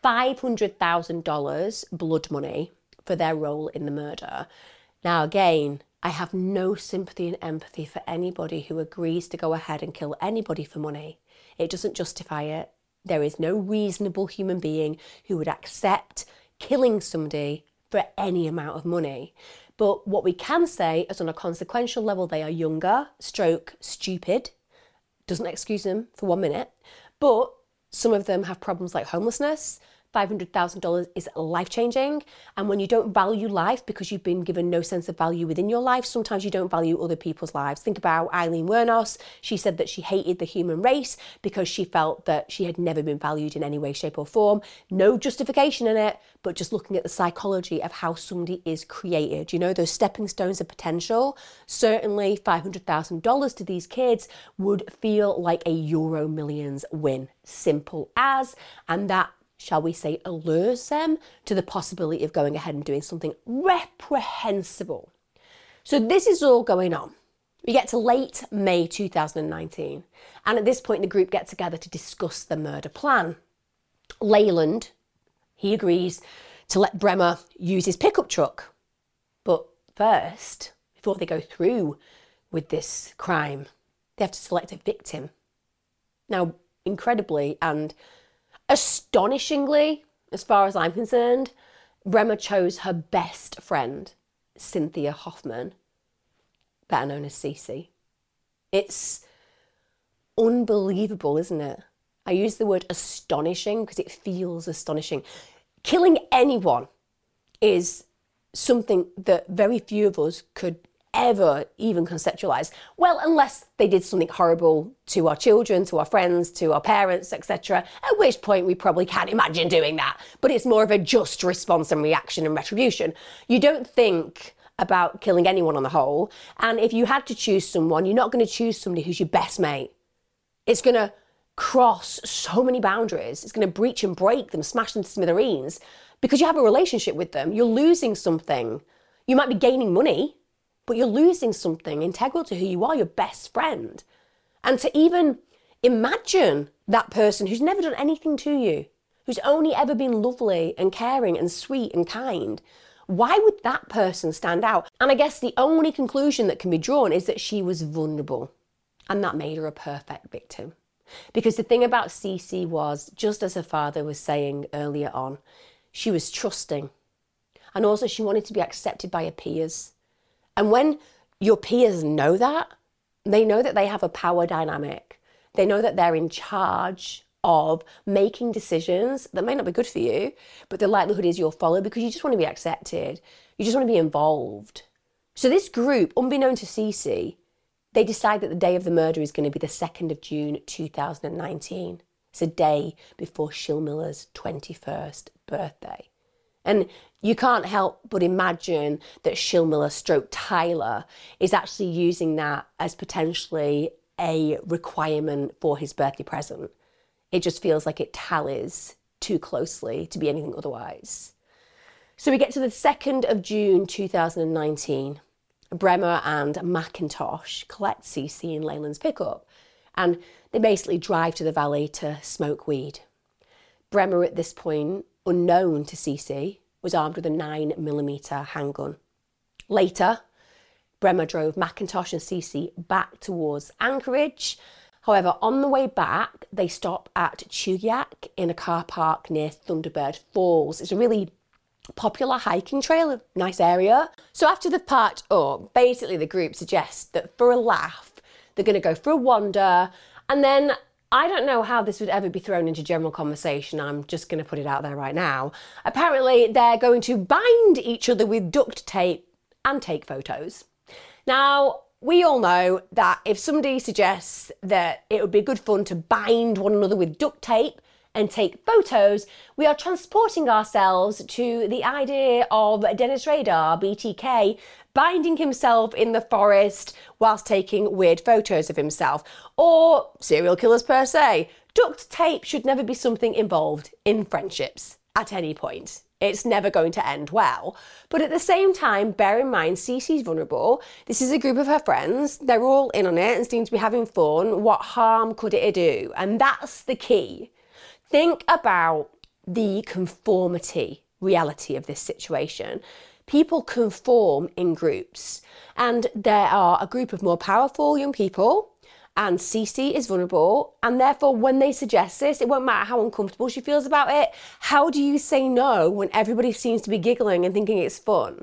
$500,000 blood money for their role in the murder. Now, again, I have no sympathy and empathy for anybody who agrees to go ahead and kill anybody for money. It doesn't justify it. There is no reasonable human being who would accept killing somebody for any amount of money. But what we can say is on a consequential level, they are younger, stupid. Doesn't excuse them for 1 minute, but some of them have problems like homelessness. $500,000 is life-changing. And when you don't value life because you've been given no sense of value within your life, sometimes you don't value other people's lives. Think about Eileen Wuornos. She said that she hated the human race because she felt that she had never been valued in any way, shape or form. No justification in it, but just looking at the psychology of how somebody is created. You know, those stepping stones of potential. Certainly $500,000 to these kids would feel like a Euro Millions win. Simple as. And that, shall we say, allures them to the possibility of going ahead and doing something reprehensible. So this is all going on. We get to late May 2019, and at this point the group get together to discuss the murder plan. Leyland, he agrees to let Bremer use his pickup truck. But first, before they go through with this crime, they have to select a victim. Now, incredibly and astonishingly, as far as I'm concerned, Bremer chose her best friend, Cynthia Hoffman, better known as Cece. It's unbelievable, isn't it? I use the word astonishing because it feels astonishing. Killing anyone is something that very few of us could ever even conceptualize. Well, unless they did something horrible to our children, to our friends, to our parents, etc., at which point we probably can't imagine doing that. But it's more of a just response and reaction and retribution. You don't think about killing anyone on the whole, and if you had to choose someone, you're not going to choose somebody who's your best mate. It's going to cross so many boundaries. It's going to breach and break them, smash them to smithereens, because you have a relationship with them. You're losing something. You might be gaining money, but you're losing something integral to who you are, your best friend. And to even imagine that person who's never done anything to you, who's only ever been lovely and caring and sweet and kind, why would that person stand out? And I guess the only conclusion that can be drawn is that she was vulnerable, and that made her a perfect victim. Because the thing about Cece was, just as her father was saying earlier on, she was trusting. And also she wanted to be accepted by her peers. And when your peers know that, they know that they have a power dynamic. They know that they're in charge of making decisions that may not be good for you, but the likelihood is you'll follow because you just want to be accepted. You just want to be involved. So this group, unbeknown to Cece, they decide that the day of the murder is going to be the 2nd of June 2019. It's a day before Shilmiller's 21st birthday. And you can't help but imagine that Shilmiller stroke Tyler is actually using that as potentially a requirement for his birthday present. It just feels like it tallies too closely to be anything otherwise. So we get to the 2nd of June 2019. Bremer and McIntosh collect Cece in Leyland's pickup, and they basically drive to the valley to smoke weed. Bremer at this point, unknown to Cece, was armed with a 9mm handgun. Later, Bremer drove McIntosh and Cece back towards Anchorage. However, on the way back, they stop at Chugiak in a car park near Thunderbird Falls. It's a really popular hiking trail, a nice area. So after they've parked up, basically the group suggests that for a laugh, they're going to go for a wander, and then I don't know how this would ever be thrown into general conversation. I'm just going to put it out there right now. Apparently, they're going to bind each other with duct tape and take photos. Now, we all know that if somebody suggests that it would be good fun to bind one another with duct tape and take photos, we are transporting ourselves to the idea of Dennis Rader, BTK, binding himself in the forest whilst taking weird photos of himself, or serial killers per se. Duct tape should never be something involved in friendships at any point. It's never going to end well. But at the same time, bear in mind, Cece's vulnerable. This is a group of her friends. They're all in on it and seem to be having fun. What harm could it do? And that's the key. Think about the conformity reality of this situation. People conform in groups, and there are a group of more powerful young people, and Cece is vulnerable, and therefore when they suggest this, it won't matter how uncomfortable she feels about it. How do you say no when everybody seems to be giggling and thinking it's fun?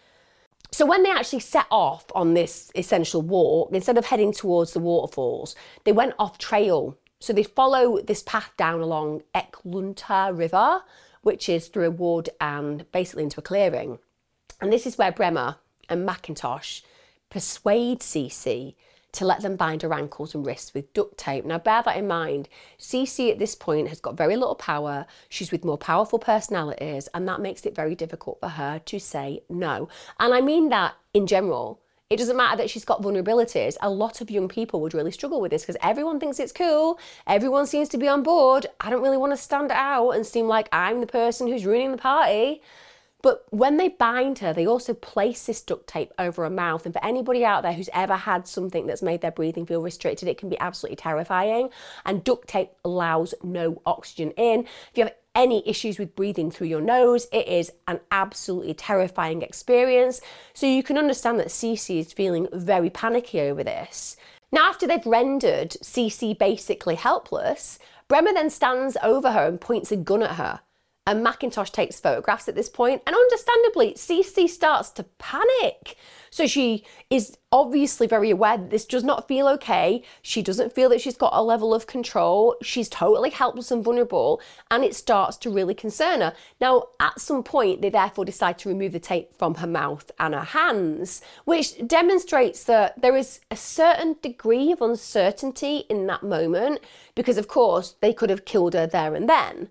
So when they actually set off on this essential walk, instead of heading towards the waterfalls, they went off trail. So they follow this path down along Eklunta River, which is through a wood and basically into a clearing. And this is where Bremer and McIntosh persuade Cece to let them bind her ankles and wrists with duct tape. Now bear that in mind, Cece at this point has got very little power, she's with more powerful personalities, and that makes it very difficult for her to say no. And I mean that in general. It doesn't matter that she's got vulnerabilities. A lot of young people would really struggle with this because everyone thinks it's cool. Everyone seems to be on board. I don't really want to stand out and seem like I'm the person who's ruining the party. But when they bind her, they also place this duct tape over her mouth. And for anybody out there who's ever had something that's made their breathing feel restricted, it can be absolutely terrifying. And duct tape allows no oxygen in. If you have any issues with breathing through your nose, it is an absolutely terrifying experience. So you can understand that Cece is feeling very panicky over this. Now, after they've rendered Cece basically helpless, Bremer then stands over her and points a gun at her. And McIntosh takes photographs at this point, and understandably, Cece starts to panic. So she is obviously very aware that this does not feel okay. She doesn't feel that she's got a level of control. She's totally helpless and vulnerable, and it starts to really concern her. Now, at some point, they therefore decide to remove the tape from her mouth and her hands, which demonstrates that there is a certain degree of uncertainty in that moment, because of course, they could have killed her there and then.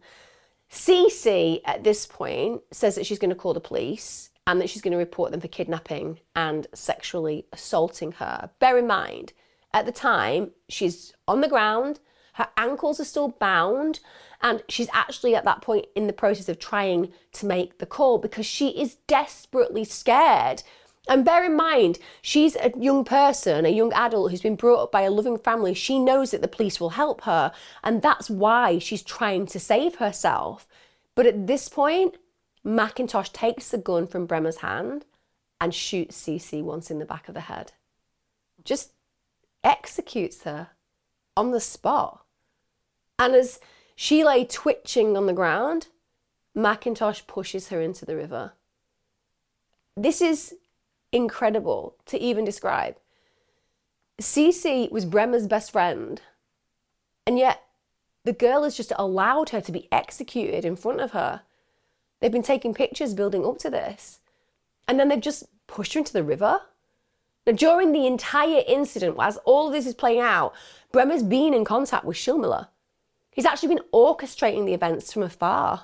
Cece, at this point, says that she's going to call the police and that she's going to report them for kidnapping and sexually assaulting her. Bear in mind, at the time, she's on the ground, her ankles are still bound, and she's actually at that point in the process of trying to make the call because she is desperately scared. And bear in mind, she's a young person, a young adult who's been brought up by a loving family. She knows that the police will help her, and that's why she's trying to save herself. But at this point, McIntosh takes the gun from Bremer's hand and shoots Cece once in the back of the head. Just executes her on the spot. And as she lay twitching on the ground, McIntosh pushes her into the river. This is incredible to even describe. Cece was Bremer's best friend, and yet the girl has just allowed her to be executed in front of her. They've been taking pictures building up to this, and then they've just pushed her into the river. Now, during the entire incident, as all of this is playing out, Bremer's been in contact with Schillmiller. He's actually been orchestrating the events from afar.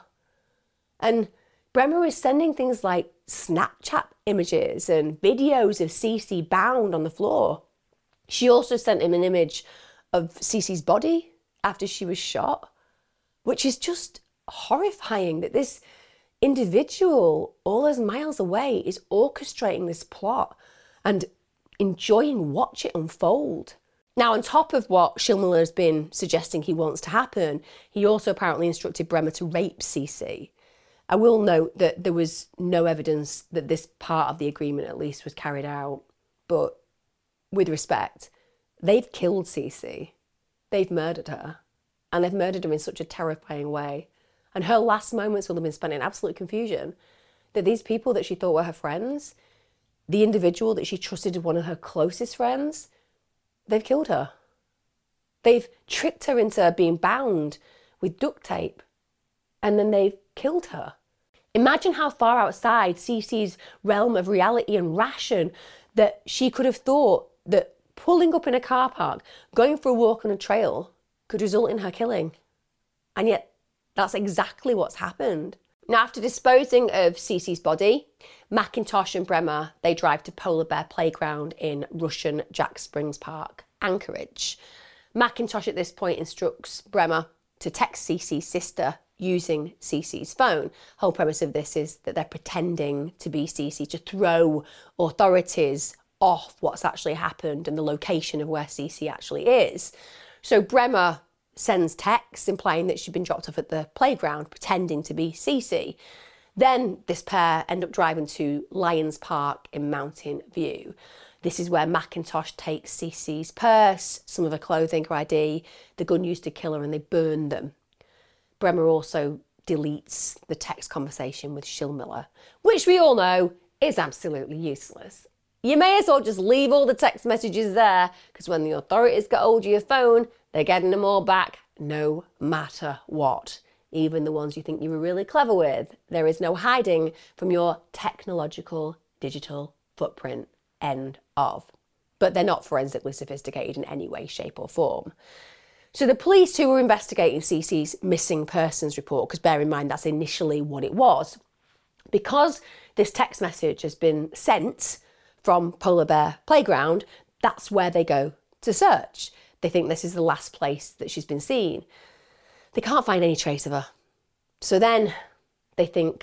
And Bremer is sending things like Snapchat images and videos of Cece bound on the floor. She also sent him an image of Cece's body after she was shot, which is just horrifying that this individual, all those miles away, is orchestrating this plot and enjoying watch it unfold. Now, on top of what Schillmiller has been suggesting he wants to happen, he also apparently instructed Bremer to rape Cece. I will note that there was no evidence that this part of the agreement at least was carried out, but with respect, they've killed Cece. They've murdered her, and they've murdered her in such a terrifying way. And her last moments will have been spent in absolute confusion that these people that she thought were her friends, the individual that she trusted as one of her closest friends, they've killed her. They've tricked her into being bound with duct tape, and then they've killed her. Imagine how far outside Cece's realm of reality and ration that she could have thought that pulling up in a car park, going for a walk on a trail, could result in her killing. And yet, that's exactly what's happened. Now, after disposing of Cece's body, McIntosh and Bremer, they drive to Polar Bear Playground in Russian Jack Springs Park, Anchorage. McIntosh at this point instructs Bremer to text Cece's sister using Cece's phone. Whole premise of this is that they're pretending to be Cece to throw authorities off what's actually happened and the location of where Cece actually is. So Bremer sends texts implying that she'd been dropped off at the playground, pretending to be Cece. Then this pair end up driving to Lions Park in Mountain View. This is where McIntosh takes Cece's purse, some of her clothing, her ID, the gun used to kill her, and they burn them. Bremer also deletes the text conversation with Schillmiller, which we all know is absolutely useless. You may as well just leave all the text messages there, because when the authorities get hold of your phone, they're getting them all back no matter what. Even the ones you think you were really clever with. There is no hiding from your technological digital footprint. End of. But they're not forensically sophisticated in any way, shape or form. So the police who were investigating Cece's missing persons report, because bear in mind that's initially what it was, because this text message has been sent from Polar Bear Playground, that's where they go to search. They think this is the last place that she's been seen. They can't find any trace of her. So then they think,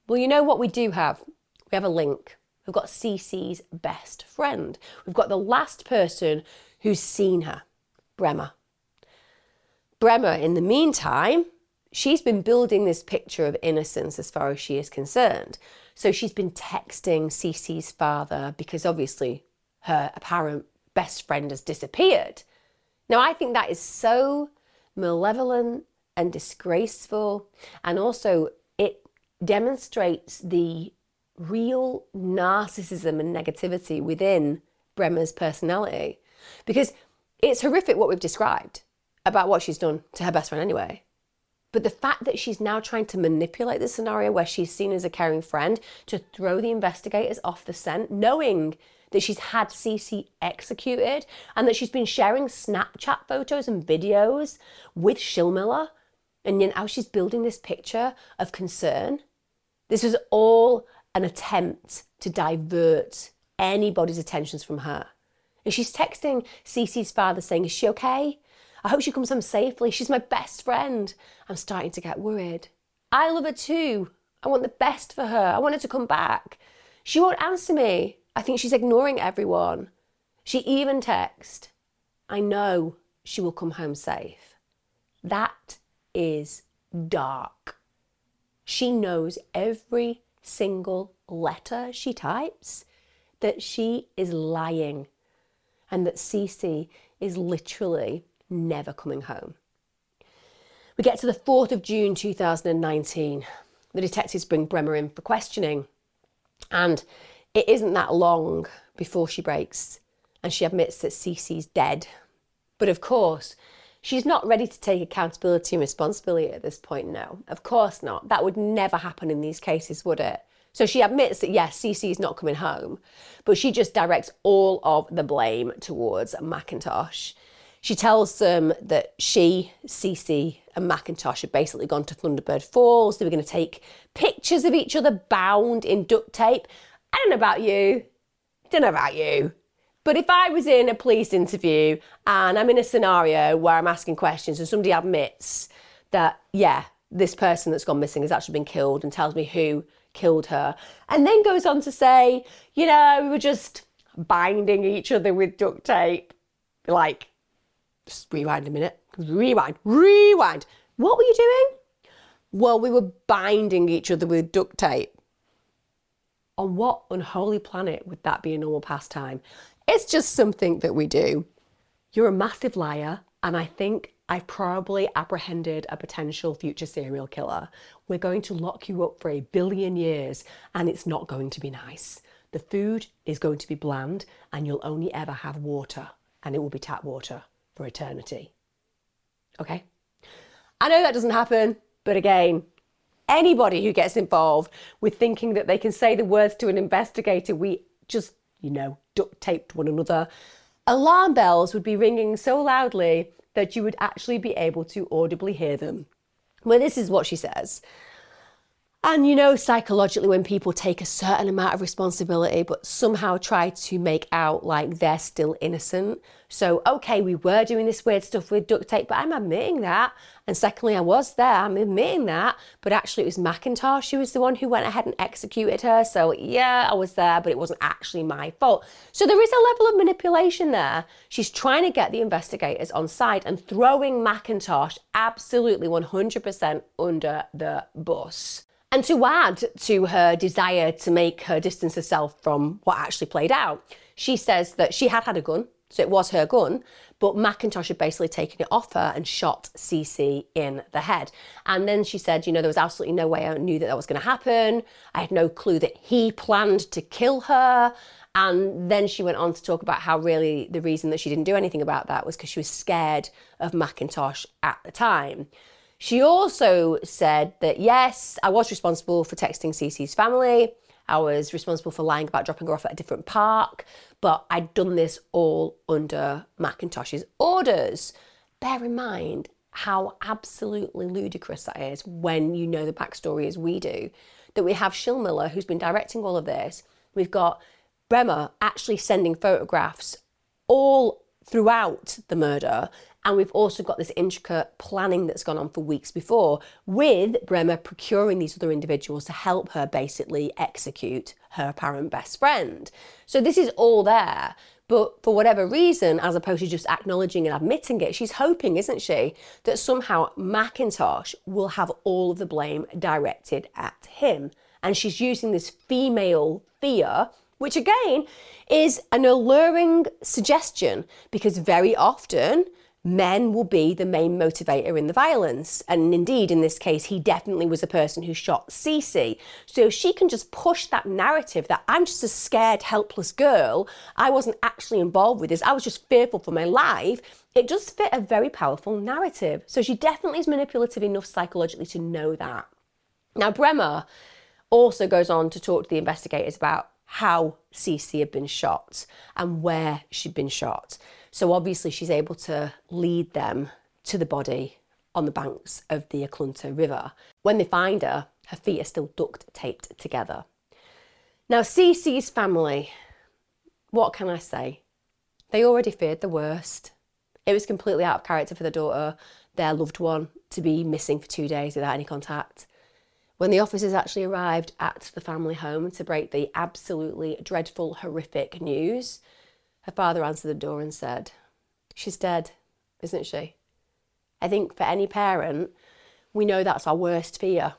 Well, you know what we do have? We have a link. We've got Cece's best friend. We've got the last person who's seen her, Bremer. Bremer, in the meantime, she's been building this picture of innocence as far as she is concerned. So she's been texting Cece's father because obviously her apparent best friend has disappeared. Now, I think that is so malevolent and disgraceful, and also it demonstrates the real narcissism and negativity within Bremer's personality, because it's horrific what we've described about what she's done to her best friend anyway. But the fact that she's now trying to manipulate the scenario where she's seen as a caring friend to throw the investigators off the scent, knowing that she's had Cece executed and that she's been sharing Snapchat photos and videos with Shilmiller, and now she's building this picture of concern. This was all an attempt to divert anybody's attentions from her. And she's texting Cece's father saying, is she okay? I hope she comes home safely. She's my best friend. I'm starting to get worried. I love her too. I want the best for her. I want her to come back. She won't answer me. I think she's ignoring everyone. She even texted, I know she will come home safe. That is dark. She knows every single letter she types that she is lying and that Cece is literally never coming home. We get to the 4th of June 2019. The detectives bring Bremer in for questioning, and it isn't that long before she breaks and she admits that Cece's dead. But of course, she's not ready to take accountability and responsibility at this point, no. Of course not. That would never happen in these cases, would it? So she admits that, yes, Cece is not coming home, but she just directs all of the blame towards McIntosh. She tells them that she, Cece, and McIntosh had basically gone to Thunderbird Falls. They were going to take pictures of each other bound in duct tape. I don't know about you. But if I was in a police interview and I'm in a scenario where I'm asking questions and somebody admits that, yeah, this person that's gone missing has actually been killed and tells me who killed her, and then goes on to say, you know, we were just binding each other with duct tape. Like, just rewind a minute. Rewind. What were you doing? Well, we were binding each other with duct tape. On what unholy planet would that be a normal pastime? It's just something that we do. You're a massive liar, and I think I've probably apprehended a potential future serial killer. We're going to lock you up for 1 billion years, and it's not going to be nice. The food is going to be bland, and you'll only ever have water, and it will be tap water for eternity. Okay? I know that doesn't happen, but again, anybody who gets involved with thinking that they can say the words to an investigator, we just, duct taped one another, alarm bells would be ringing so loudly that you would actually be able to audibly hear them. Well, this is what she says. And psychologically, when people take a certain amount of responsibility but somehow try to make out like they're still innocent. So, okay, we were doing this weird stuff with duct tape, but I'm admitting that. And secondly, I was there, I'm admitting that. But actually, it was McIntosh who was the one who went ahead and executed her. So, yeah, I was there, but it wasn't actually my fault. So there is a level of manipulation there. She's trying to get the investigators on side and throwing McIntosh absolutely 100% under the bus. And to add to her desire to make her distance herself from what actually played out, she says that she had a gun, so it was her gun, but McIntosh had basically taken it off her and shot Cece in the head. And then she said, there was absolutely no way I knew that was going to happen. I had no clue that he planned to kill her. And then she went on to talk about how really the reason that she didn't do anything about that was because she was scared of McIntosh at the time. She also said that, yes, I was responsible for texting Cece's family. I was responsible for lying about dropping her off at a different park, but I'd done this all under McIntosh's orders. Bear in mind how absolutely ludicrous that is when you know the backstory as we do, that we have Shilmiller, who's been directing all of this. We've got Bremer actually sending photographs all throughout the murder, And we've also got this intricate planning that's gone on for weeks before, with Bremer procuring these other individuals to help her basically execute her apparent best friend. So this is all there. But for whatever reason, as opposed to just acknowledging and admitting it, she's hoping, isn't she, that somehow McIntosh will have all of the blame directed at him. And she's using this female fear, which again is an alluring suggestion, because very often men will be the main motivator in the violence. And indeed, in this case, he definitely was the person who shot Cece. So if she can just push that narrative that I'm just a scared, helpless girl, I wasn't actually involved with this, I was just fearful for my life, it does fit a very powerful narrative. So she definitely is manipulative enough psychologically to know that. Now, Bremer also goes on to talk to the investigators about how Cece had been shot and where she'd been shot. So obviously she's able to lead them to the body on the banks of the Oglunta River. When they find her, her feet are still duct taped together. Now, Cece's family, what can I say? They already feared the worst. It was completely out of character for the daughter, their loved one, to be missing for 2 days without any contact. When the officers actually arrived at the family home to break the absolutely dreadful, horrific news, her father answered the door and said, "She's dead, isn't she?" I think for any parent, we know that's our worst fear.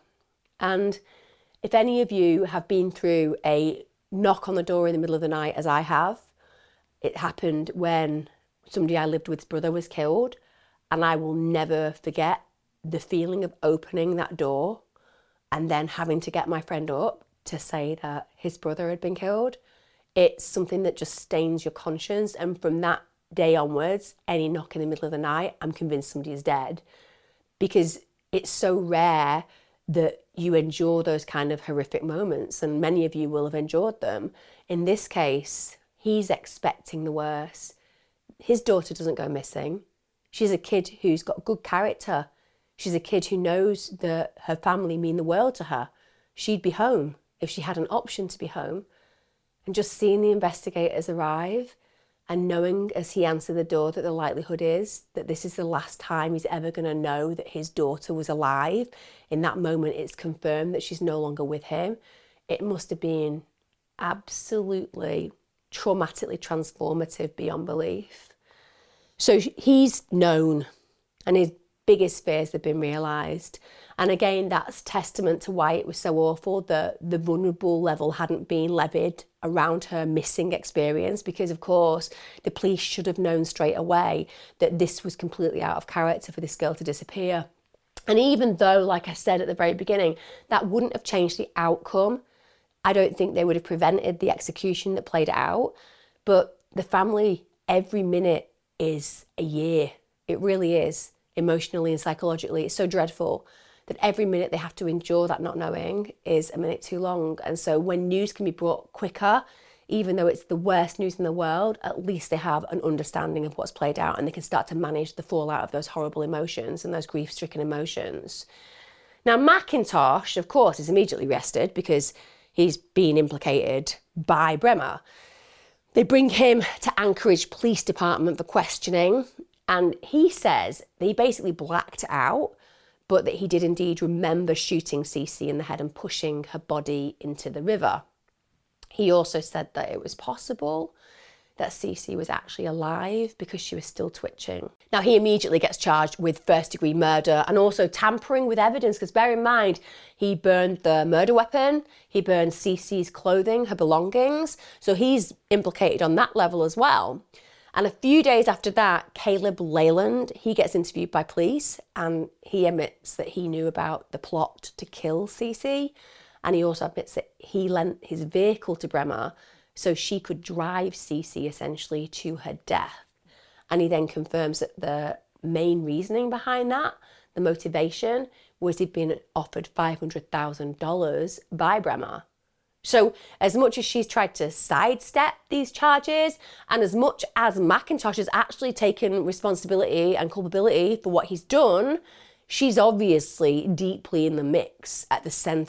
And if any of you have been through a knock on the door in the middle of the night, as I have, it happened when somebody I lived with's brother was killed, and I will never forget the feeling of opening that door and then having to get my friend up to say that his brother had been killed. It's something that just stains your conscience. And from that day onwards, any knock in the middle of the night, I'm convinced somebody is dead, because it's so rare that you endure those kind of horrific moments, and many of you will have endured them. In this case, he's expecting the worst. His daughter doesn't go missing. She's a kid who's got good character. She's a kid who knows that her family mean the world to her. She'd be home if she had an option to be home. And just seeing the investigators arrive and knowing as he answered the door that the likelihood is that this is the last time he's ever going to know that his daughter was alive, in that moment it's confirmed that she's no longer with him. It must have been absolutely traumatically transformative beyond belief. So he's known, and his biggest fears have been realised. And again, that's testament to why it was so awful that the vulnerable level hadn't been levied around her missing experience, because of course the police should have known straight away that this was completely out of character for this girl to disappear. And even though, like I said at the very beginning, that wouldn't have changed the outcome, I don't think they would have prevented the execution that played out. But the family, every minute is a year. It really is. Emotionally and psychologically, it's so dreadful that every minute they have to endure that not knowing is a minute too long. And so when news can be brought quicker, even though it's the worst news in the world, at least they have an understanding of what's played out, and they can start to manage the fallout of those horrible emotions and those grief-stricken emotions. Now, McIntosh, of course, is immediately arrested because he's been implicated by Bremer. They bring him to Anchorage Police Department for questioning. And he says that he basically blacked out, but that he did indeed remember shooting Cece in the head and pushing her body into the river. He also said that it was possible that Cece was actually alive because she was still twitching. Now, he immediately gets charged with first-degree murder and also tampering with evidence, because bear in mind, he burned the murder weapon, he burned Cece's clothing, her belongings, so he's implicated on that level as well. And a few days after that, Caleb Leyland, he gets interviewed by police, and he admits that he knew about the plot to kill Cece. And he also admits that he lent his vehicle to Bremer so she could drive Cece essentially to her death. And he then confirms that the main reasoning behind that, the motivation, was he'd been offered $500,000 by Bremer. So as much as she's tried to sidestep these charges, and as much as McIntosh has actually taken responsibility and culpability for what he's done, she's obviously deeply in the mix at the centre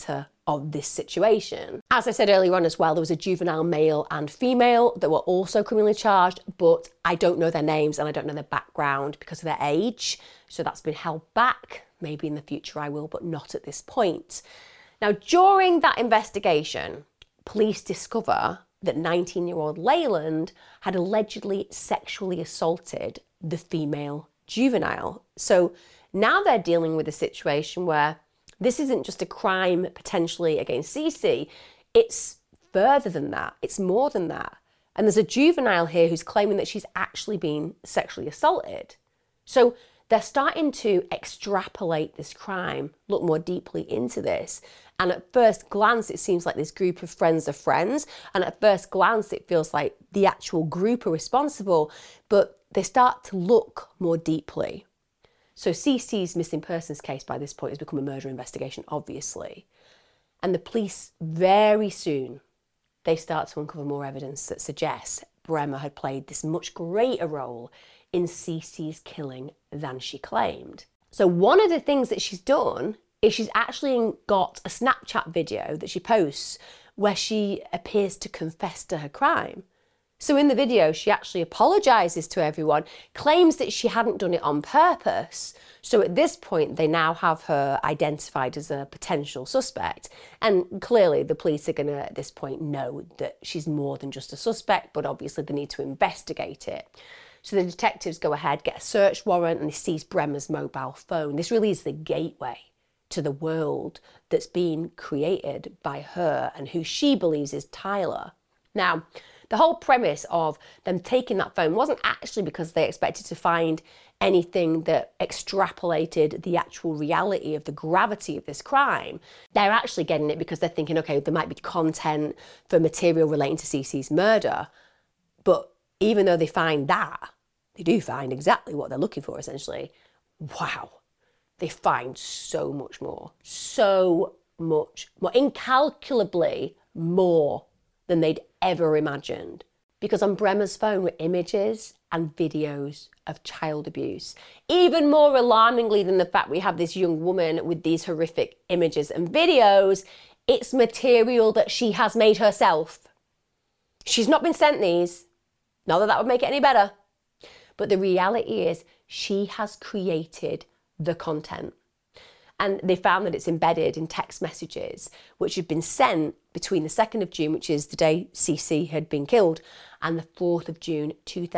of this situation. As I said earlier on as well, there was a juvenile male and female that were also criminally charged, but I don't know their names and I don't know their background because of their age. So that's been held back. Maybe in the future I will, but not at this point. Now, during that investigation, police discover that 19-year-old Leyland had allegedly sexually assaulted the female juvenile. So now they're dealing with a situation where this isn't just a crime potentially against Cece, it's further than that, it's more than that. And there's a juvenile here who's claiming that she's actually been sexually assaulted. So they're starting to extrapolate this crime, look more deeply into this. And at first glance, it seems like this group of friends are friends. And at first glance, it feels like the actual group are responsible, but they start to look more deeply. So Cece's missing persons case by this point has become a murder investigation, obviously. And the police very soon, they start to uncover more evidence that suggests Bremer had played this much greater role in Cece's killing than she claimed. So one of the things that she's done is she's actually got a Snapchat video that she posts where she appears to confess to her crime. So in the video, she actually apologises to everyone, claims that she hadn't done it on purpose. So at this point, they now have her identified as a potential suspect. And clearly the police are going to, at this point, know that she's more than just a suspect, but obviously they need to investigate it. So the detectives go ahead, get a search warrant, and they seize Bremer's mobile phone. This really is the gateway to the world that's been created by her and who she believes is Tyler. Now, the whole premise of them taking that phone wasn't actually because they expected to find anything that extrapolated the actual reality of the gravity of this crime. They're actually getting it because they're thinking, okay, there might be content for material relating to Cece's murder. But even though they find that, they do find exactly what they're looking for, essentially. Wow. They find so much more, incalculably more than they'd ever imagined. Because on Bremer's phone were images and videos of child abuse. Even more alarmingly than the fact we have this young woman with these horrific images and videos, it's material that she has made herself. She's not been sent these. Not that that would make it any better. But the reality is she has created the content. And they found that it's embedded in text messages, which had been sent between the 2nd of June, which is the day Cece had been killed, and the 4th of June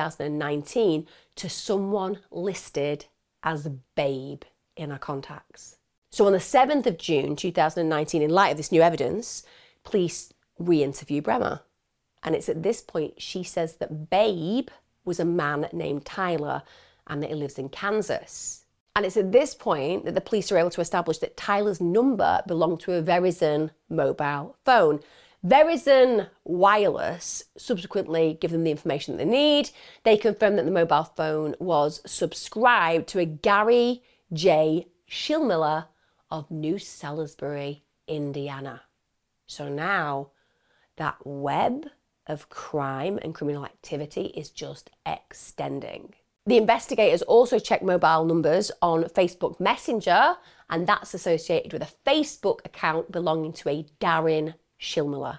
2019 to someone listed as Babe in her contacts. So on the 7th of June 2019, in light of this new evidence, police re-interview Bremer. And it's at this point she says that Babe was a man named Tyler and that he lives in Kansas. And it's at this point that the police are able to establish that Tyler's number belonged to a Verizon mobile phone. Verizon Wireless subsequently give them the information that they need. They confirm that the mobile phone was subscribed to a Gary J. Shillmiller of New Salisbury, Indiana. So now that web of crime and criminal activity is just extending. The investigators also checked mobile numbers on Facebook Messenger, and that's associated with a Facebook account belonging to a Darren Shillmiller.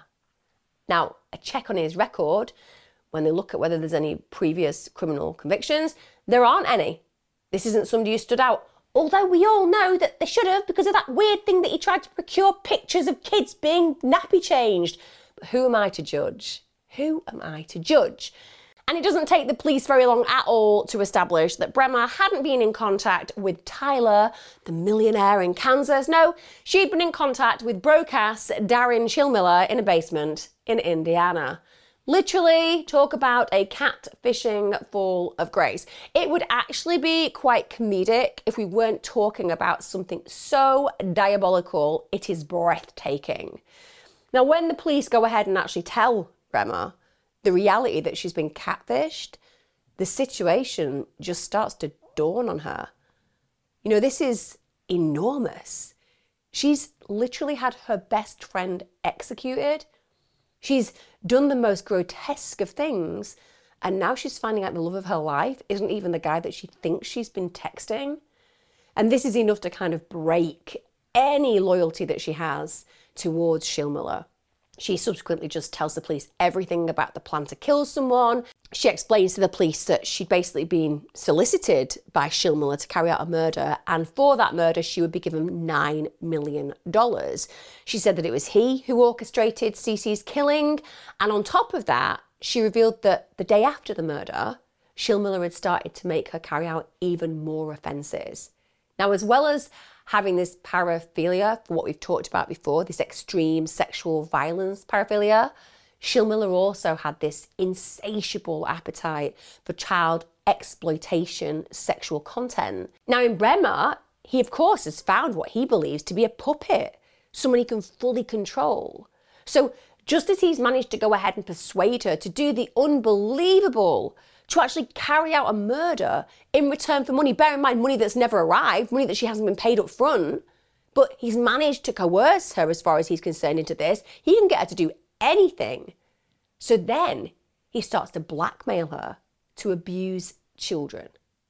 Now, a check on his record, when they look at whether there's any previous criminal convictions, there aren't any. This isn't somebody who stood out, although we all know that they should have because of that weird thing that he tried to procure pictures of kids being nappy changed. But who am I to judge? Who am I to judge? And it doesn't take the police very long at all to establish that Bremer hadn't been in contact with Tyler, the millionaire in Kansas. No, she'd been in contact with broadcast Darren Shillmiller in a basement in Indiana. Literally, talk about a catfishing fall of grace. It would actually be quite comedic if we weren't talking about something so diabolical, it is breathtaking. Now, when the police go ahead and actually tell Bremer the reality that she's been catfished, the situation just starts to dawn on her. You know, this is enormous. She's literally had her best friend executed. She's done the most grotesque of things, and now she's finding out the love of her life isn't even the guy that she thinks she's been texting. And this is enough to kind of break any loyalty that she has towards Schillmiller. She subsequently just tells the police everything about the plan to kill someone. She explains to the police that she'd basically been solicited by Schillmiller to carry out a murder, and for that murder she would be given $9 million. She said that it was he who orchestrated Cece's killing, and on top of that, she revealed that the day after the murder, Schillmiller had started to make her carry out even more offences. Now, as well as having this paraphilia, for what we've talked about before, this extreme sexual violence paraphilia, Schillmiller also had this insatiable appetite for child exploitation sexual content. Now, in Bremer, he of course has found what he believes to be a puppet, someone he can fully control. So just as he's managed to go ahead and persuade her to do the unbelievable, to actually carry out a murder in return for money, bear in mind money that's never arrived, money that she hasn't been paid up front, but he's managed to coerce her as far as he's concerned into this. He can get her to do anything. So then he starts to blackmail her to abuse children.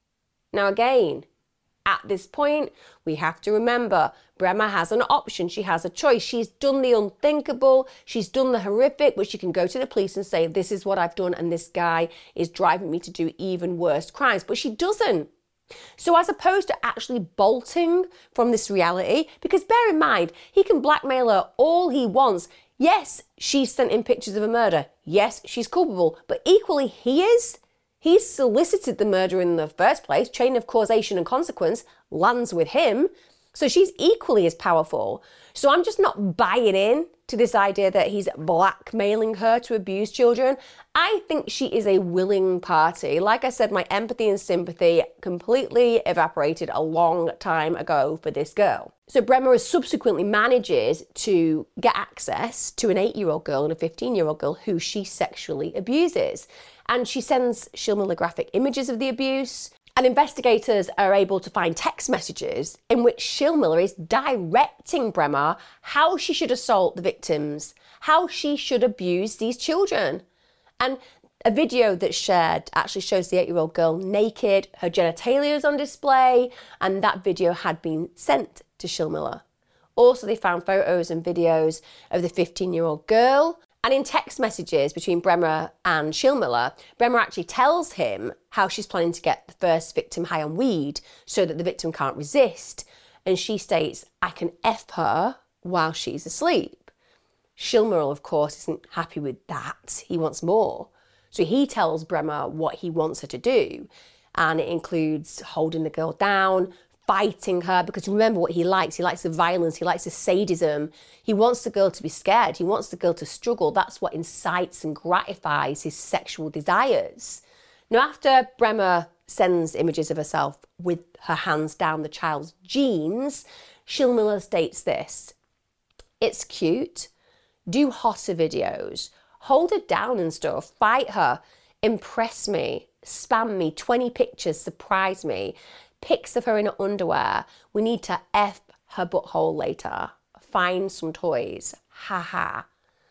Now again, at this point, we have to remember, Bremer has an option. She has a choice. She's done the unthinkable. She's done the horrific, but she can go to the police and say, this is what I've done, and this guy is driving me to do even worse crimes. But she doesn't. So as opposed to actually bolting from this reality, because bear in mind, he can blackmail her all he wants. Yes, she's sent him pictures of a murder. Yes, she's culpable, but equally he is. He's solicited the murder in the first place. Chain of causation and consequence lands with him. So she's equally as powerful. So I'm just not buying in to this idea that he's blackmailing her to abuse children. I think she is a willing party. Like I said, my empathy and sympathy completely evaporated a long time ago for this girl. So Bremer subsequently manages to get access to an 8-year-old girl and a 15-year-old girl who she sexually abuses. And she sends Schillmiller graphic images of the abuse. And investigators are able to find text messages in which Schillmiller is directing Bremer how she should assault the victims, how she should abuse these children. And a video that's shared actually shows the 8-year-old girl naked, her genitalia is on display, and that video had been sent to Schillmiller. Also, they found photos and videos of the 15-year-old girl. And in text messages between Bremer and Schillmiller, Bremer actually tells him how she's planning to get the first victim high on weed so that the victim can't resist. And she states, I can F her while she's asleep. Schillmiller, of course, isn't happy with that. He wants more. So he tells Bremer what he wants her to do. And it includes holding the girl down, fighting her, because remember what he likes. He likes the violence. He likes the sadism. He wants the girl to be scared. He wants the girl to struggle. That's what incites and gratifies his sexual desires. Now, after Bremer sends images of herself with her hands down the child's jeans, Schillmiller states this: it's cute. Do hotter videos. Hold her down and stuff. Fight her. Impress me. Spam me. 20 pictures. Surprise me. Pics of her in her underwear. We need to F her butthole later. Find some toys. Ha ha.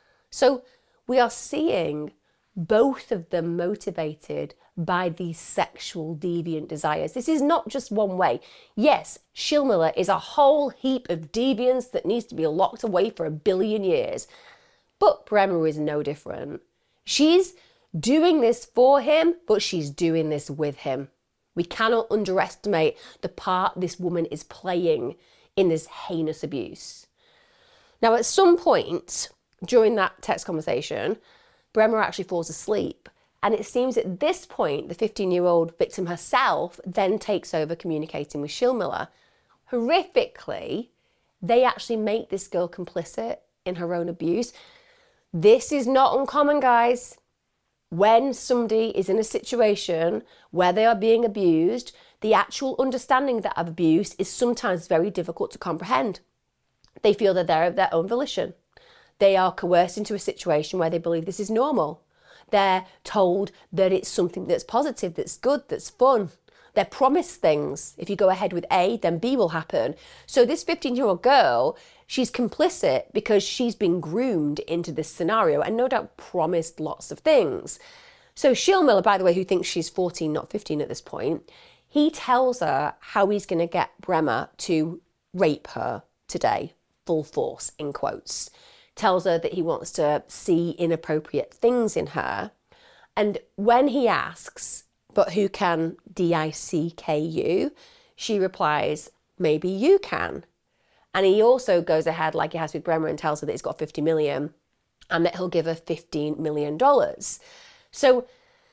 So we are seeing both of them motivated by these sexual deviant desires. This is not just one way. Yes, Schillmiller is a whole heap of deviance that needs to be locked away for 1 billion years. But Bremer is no different. She's doing this for him, but she's doing this with him. We cannot underestimate the part this woman is playing in this heinous abuse. Now, at some point during that text conversation, Bremer actually falls asleep. And it seems at this point, the 15-year-old victim herself then takes over communicating with Schillmiller. Horrifically, they actually make this girl complicit in her own abuse. This is not uncommon, guys. When somebody is in a situation where they are being abused, the actual understanding that of abuse is sometimes very difficult to comprehend. They feel that they're of their own volition. They are coerced into a situation where they believe this is normal. They're told that it's something that's positive, that's good, that's fun. They're promised things. If you go ahead with A, then B will happen. So this 15-year-old girl, she's complicit because she's been groomed into this scenario and no doubt promised lots of things. So Schillmiller, by the way, who thinks she's 14, not 15 at this point, he tells her how he's going to get Bremer to rape her today, full force in quotes. Tells her that he wants to see inappropriate things in her. And when he asks, but who can DICK, she replies, maybe you can. And he also goes ahead, like he has with Bremer, and tells her that he's got 50 million and that he'll give her $15 million. So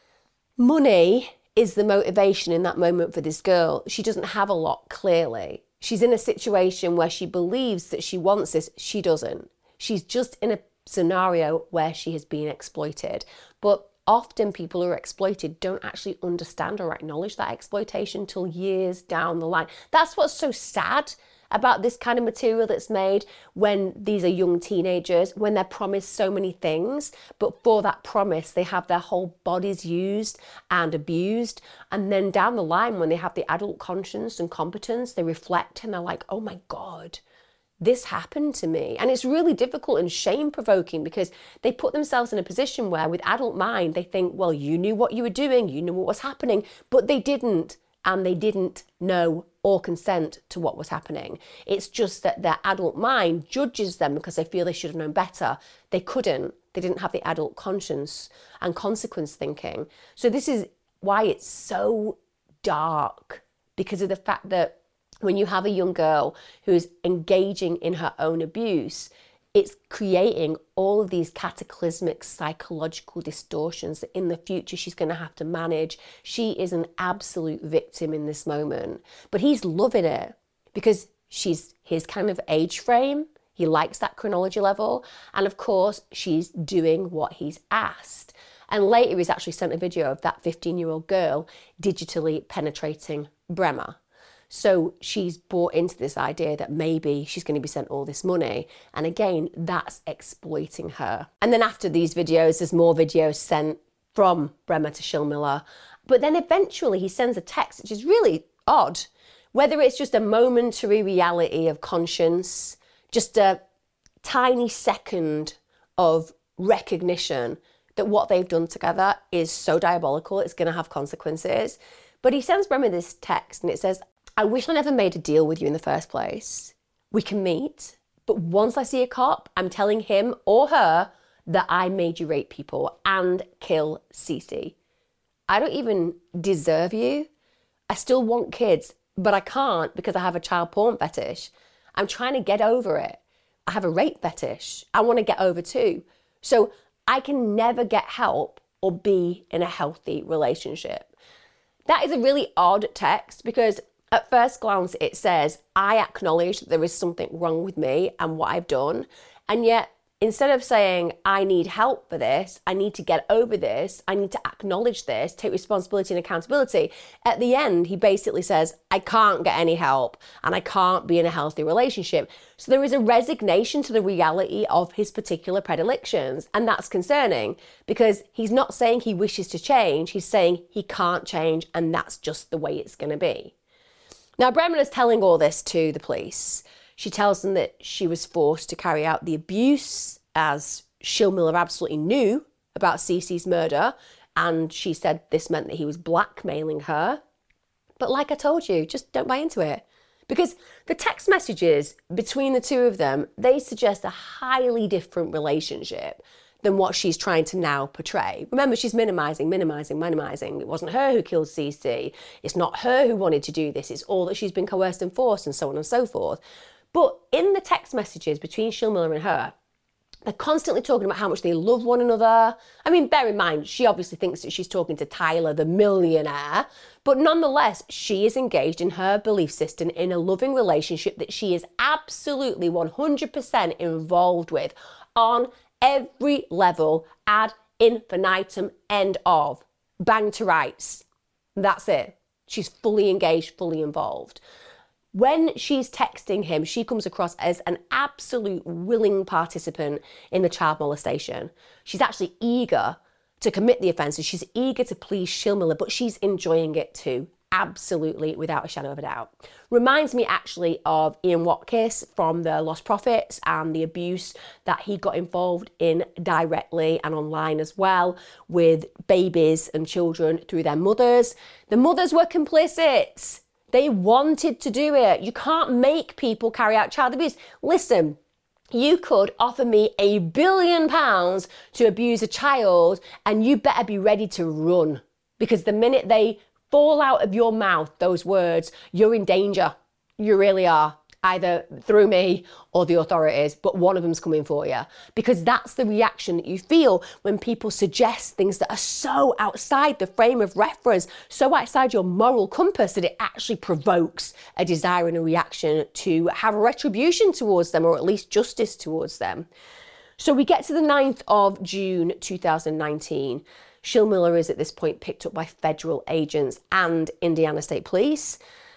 money is the motivation in that moment for this girl. She doesn't have a lot, clearly. She's in a situation where she believes that she wants this. She doesn't. She's just in a scenario where she has been exploited. But often people who are exploited don't actually understand or acknowledge that exploitation till years down the line. That's what's so sad about this kind of material that's made when these are young teenagers, when they're promised so many things, but for that promise, they have their whole bodies used and abused. And then down the line, when they have the adult conscience and competence, they reflect and they're like, oh my God, this happened to me. And it's really difficult and shame-provoking because they put themselves in a position where with adult mind, they think, well, you knew what you were doing, you knew what was happening, but they didn't. And they didn't know or consent to what was happening. It's just that their adult mind judges them because they feel they should have known better. They couldn't. They didn't have the adult conscience and consequence thinking. So this is why it's so dark, because of the fact that when you have a young girl who is engaging in her own abuse, it's creating all of these cataclysmic psychological distortions that in the future she's going to have to manage. She is an absolute victim in this moment, but he's loving it because she's his kind of age frame. He likes that chronology level. And of course, she's doing what he's asked. And later he's actually sent a video of that 15-year-old girl digitally penetrating Bremer. So she's bought into this idea that maybe she's going to be sent all this money. And again, that's exploiting her. And then after these videos, there's more videos sent from Bremer to Schillmiller. But then eventually he sends a text, which is really odd. Whether it's just a momentary reality of conscience, just a tiny second of recognition that what they've done together is so diabolical, it's going to have consequences. But he sends Bremer this text and it says, I wish I never made a deal with you in the first place. We can meet, but once I see a cop, I'm telling him or her that I made you rape people and kill Cece. I don't even deserve you. I still want kids, but I can't because I have a child porn fetish. I'm trying to get over it. I have a rape fetish. I want to get over too. So I can never get help or be in a healthy relationship. That is a really odd text because at first glance, it says, I acknowledge that there is something wrong with me and what I've done. And yet, instead of saying, I need help for this, I need to get over this, I need to acknowledge this, take responsibility and accountability, at the end, he basically says, I can't get any help and I can't be in a healthy relationship. So there is a resignation to the reality of his particular predilections. And that's concerning because he's not saying he wishes to change, he's saying he can't change and that's just the way it's going to be. Now, Bremer is telling all this to the police. She tells them that she was forced to carry out the abuse, as Schillmiller absolutely knew about Cece's murder, and she said this meant that he was blackmailing her. But like I told you, just don't buy into it. Because the text messages between the two of them, they suggest a highly different relationship than what she's trying to now portray. Remember, she's minimizing. It wasn't her who killed Cece. It's not her who wanted to do this. It's all that she's been coerced and forced and so on and so forth. But in the text messages between Schillmiller and her, they're constantly talking about how much they love one another. I mean, bear in mind, she obviously thinks that she's talking to Tyler, the millionaire, but nonetheless, she is engaged in her belief system in a loving relationship that she is absolutely 100% involved with on every level, ad infinitum, end of. Bang to rights. That's it. She's fully engaged, fully involved. When she's texting him, she comes across as an absolute willing participant in the child molestation. She's actually eager to commit the offences. She's eager to please Schillmiller, but she's enjoying it too. Absolutely, without a shadow of a doubt. Reminds me actually of Ian Watkis from the Lost Prophets and the abuse that he got involved in directly and online as well with babies and children through their mothers. The mothers were complicit. They wanted to do it. You can't make people carry out child abuse. Listen, you could offer me £1 billion to abuse a child and you better be ready to run, because the minute they fall out of your mouth, those words, you're in danger. You really are. Either through me or the authorities, but one of them's coming for you, because that's the reaction that you feel when people suggest things that are so outside the frame of reference, so outside your moral compass that it actually provokes a desire and a reaction to have retribution towards them, or at least justice towards them. So we get to the 9th of June 2019. Shillmiller is at this point picked up by federal agents and Indiana State Police.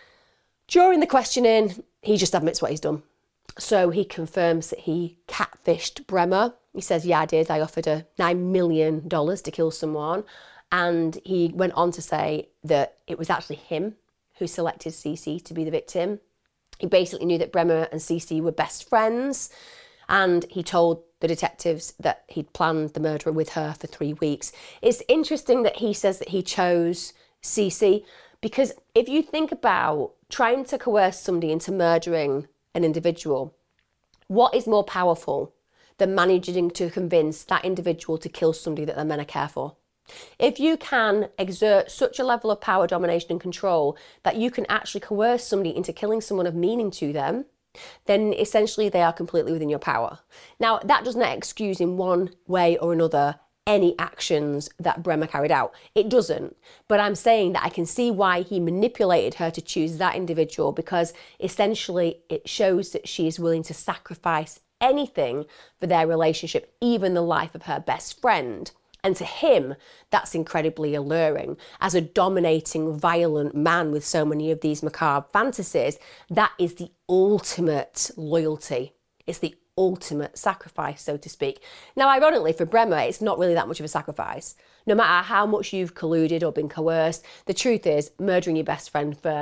During the questioning, he just admits what he's done. So he confirms that he catfished Bremer. He says, yeah, I did. I offered her $9 million to kill someone. And he went on to say that it was actually him who selected Cece to be the victim. He basically knew that Bremer and Cece were best friends. And he told the detectives that he'd planned the murder with her for 3 weeks. It's interesting that he says that he chose Cece, because if you think about trying to coerce somebody into murdering an individual, what is more powerful than managing to convince that individual to kill somebody that they're meant to care for? If you can exert such a level of power, domination and control that you can actually coerce somebody into killing someone of meaning to them, then essentially they are completely within your power. Now, that does not excuse in one way or another any actions that Bremer carried out. It doesn't. But I'm saying that I can see why he manipulated her to choose that individual, because essentially it shows that she is willing to sacrifice anything for their relationship, even the life of her best friend. And to him, that's incredibly alluring. As a dominating, violent man with so many of these macabre fantasies, that is the ultimate loyalty. It's the ultimate sacrifice, so to speak. Now, ironically, for Bremer, it's not really that much of a sacrifice. No matter how much you've colluded or been coerced, the truth is murdering your best friend for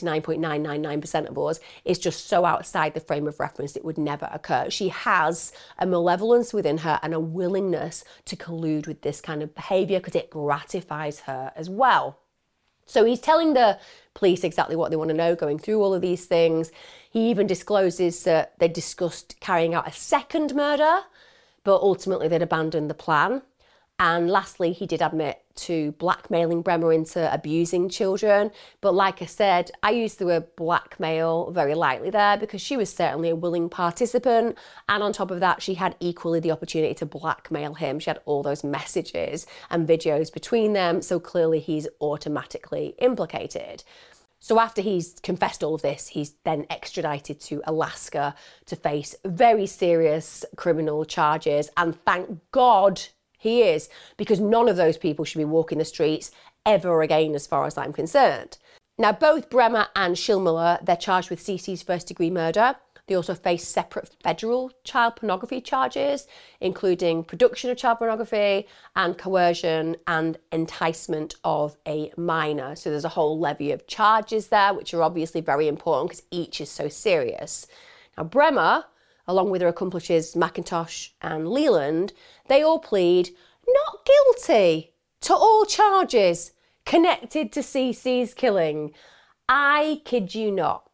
99.999% of us is just so outside the frame of reference it would never occur. She has a malevolence within her and a willingness to collude with this kind of behaviour because it gratifies her as well. So he's telling the police exactly what they want to know, going through all of these things. He even discloses that they discussed carrying out a second murder, but ultimately they'd abandoned the plan. And lastly, he did admit to blackmailing Bremer into abusing children. But like I said, I used the word blackmail very lightly there because she was certainly a willing participant. And on top of that, she had equally the opportunity to blackmail him. She had all those messages and videos between them. So clearly he's automatically implicated. So after he's confessed all of this, he's then extradited to Alaska to face very serious criminal charges. And thank God he is, because none of those people should be walking the streets ever again, as far as I'm concerned. Now, both Bremer and Shillmiller, they're charged with Cece's first-degree murder. They also face separate federal child pornography charges, including production of child pornography and coercion and enticement of a minor. So there's a whole levy of charges there, which are obviously very important because each is so serious. Now, Bremer, along with her accomplices McIntosh and Leland, they all plead not guilty to all charges connected to Cece's killing. I kid you not.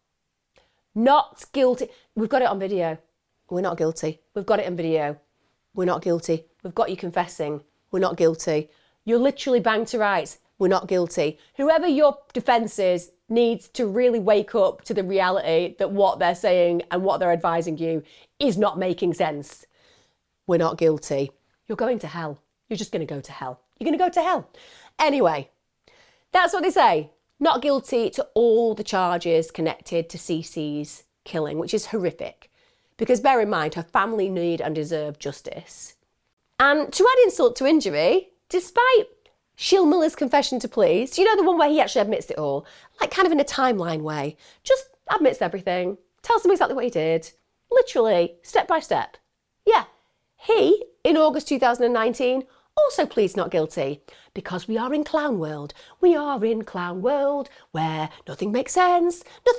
Not guilty. We've got it on video. We're not guilty. We've got it on video. We're not guilty. We've got you confessing. We're not guilty. You're literally banged to rights. We're not guilty. Whoever your defence is needs to really wake up to the reality that what they're saying and what they're advising you is not making sense. We're not guilty. You're going to hell. You're just going to go to hell. You're going to go to hell. Anyway, that's what they say. Not guilty to all the charges connected to Cece's killing, which is horrific. Because bear in mind, her family need and deserve justice. And to add insult to injury, despite Shillmiller's confession to police, you know, the one where he actually admits it all, like kind of in a timeline way, just admits everything, tells them exactly what he did, literally, step by step. Yeah, he, in August 2019, also pleads not guilty, because we are in clown world. We are in clown world where nothing makes sense,